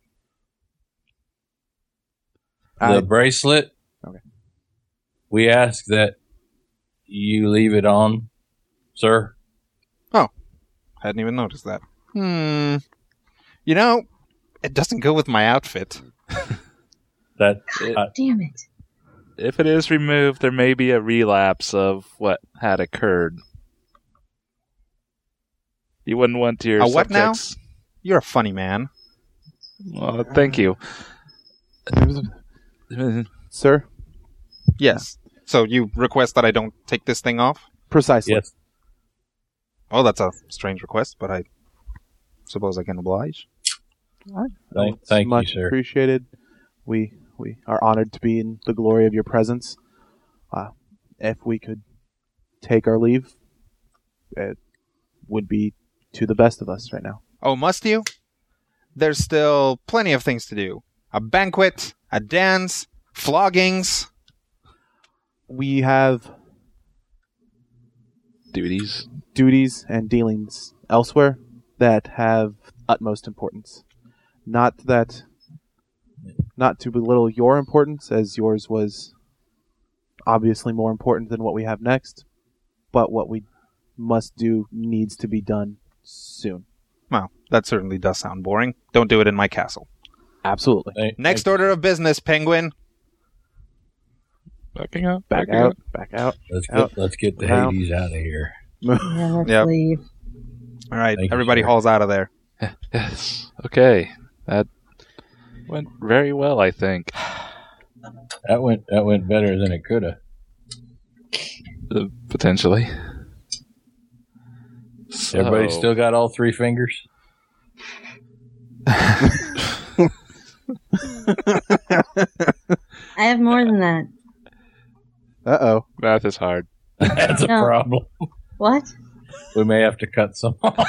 I- The bracelet. Okay. We ask that you leave it on, sir. Hadn't even noticed that. Hmm. You know, it doesn't go with my outfit. That God damn it. If it is removed, there may be a relapse of what had occurred. You wouldn't want your A what now? subjects... You're a funny man. Well, thank you. Sir? Yes. So you request that I don't take this thing off? Precisely. yes. Oh, that's a strange request, but I suppose I can oblige. Thank, thank you, much sir. appreciated. We we are honored to be in the glory of your presence. Uh, if we could take our leave, it would be to the best of us right now. Oh, must you? There's still plenty of things to do. A banquet, a dance, floggings. We have Duties. duties and dealings elsewhere that have utmost importance. Not that, not to belittle your importance, as yours was obviously more important than what we have next, but what we must do needs to be done soon. Well, that certainly does sound boring. Don't do it in my castle. Absolutely. Thank- Next thank order of business, Penguin. Backing up. Back backing out. up. Back out. you. Let's out. get let's get the Out. Hades out of here. Yeah, let's Yep. leave. All right, Thank you, everybody sir. hauls out of there. Yes. Okay. That went very well, I think. That went that went better than it could have. Uh, potentially. So, Everybody still got all three fingers? I have more than that. Uh oh. math is hard. That's a No. problem. What? We may have to cut some off.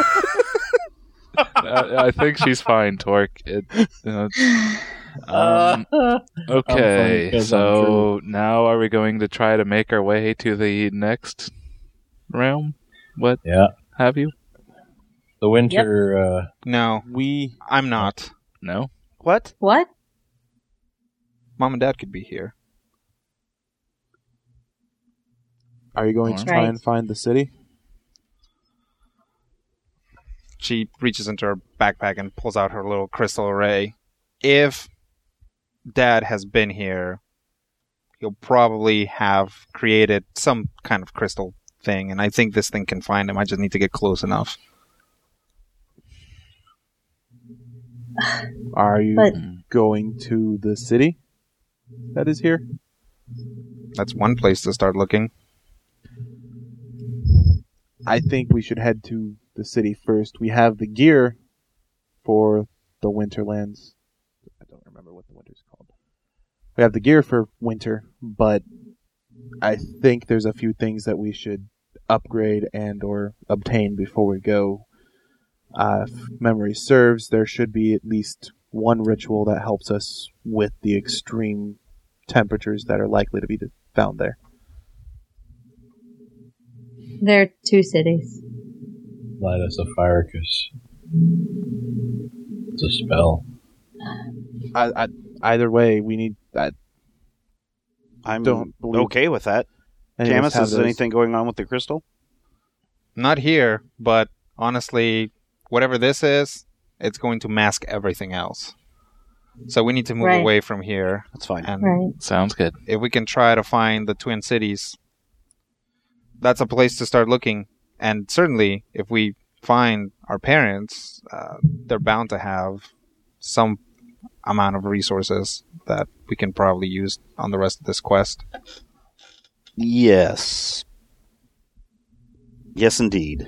I, I think she's fine, Torque. It, you know, um, okay, 'cause I'm so now are we going to try to make our way to the next realm? What Yeah. have you? The winter uh No, We. I'm not. No? What? What? Mom and Dad could be here. Are you going to try Right. and find the city? She reaches into her backpack and pulls out her little crystal array. If Dad has been here, he'll probably have created some kind of crystal thing, and I think this thing can find him. I just need to get close enough. Are you But going to the city that is here? That's one place to start looking. I think we should head to the city first. We have the gear for the Winterlands. I don't remember what the winter's called. We have the gear for winter, but I think there's a few things that we should upgrade and or obtain before we go. Uh, if memory serves, there should be at least one ritual that helps us with the extreme temperatures that are likely to be found there. there are two cities. light us a fire because it's a spell. I, I, either way, we need that. I'm Don't believe- okay with that. Any of us Camus, have is those. anything going on with the crystal? Not here, but honestly, whatever this is, it's going to mask everything else. So we need to move Right. away from here. That's fine. And Right. Sounds good. if we can try to find the Twin Cities, that's a place to start looking. And certainly, if we find our parents, uh, they're bound to have some amount of resources that we can probably use on the rest of this quest. Yes. Yes, indeed.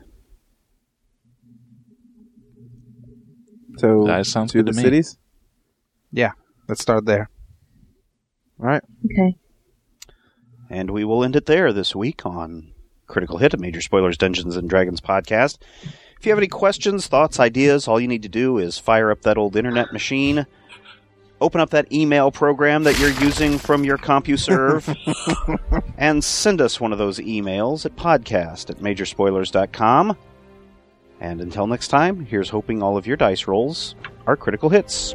So That sounds to good the to me. cities. Let's start there. All right. Okay. And we will end it there this week on Critical Hit, a Major Spoilers Dungeons and Dragons podcast. If you have any questions, thoughts, ideas, all you need to do is fire up that old internet machine, open up that email program that you're using from your CompuServe, and send us one of those emails at podcast at major spoilers dot com. And until next time, here's hoping all of your dice rolls are critical hits.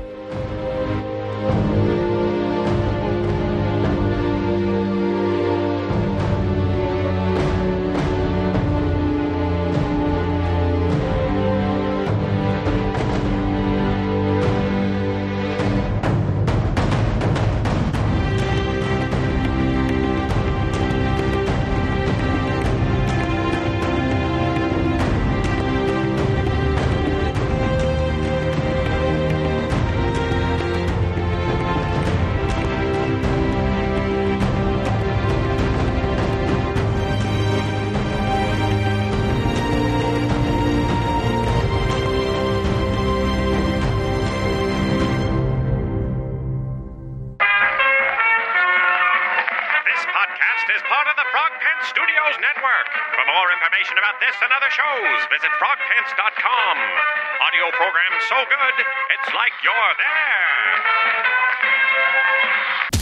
This podcast is part of the Frog Pants Studios Network. For more information about this and other shows, visit frog pants dot com. Audio program so good, it's like you're there.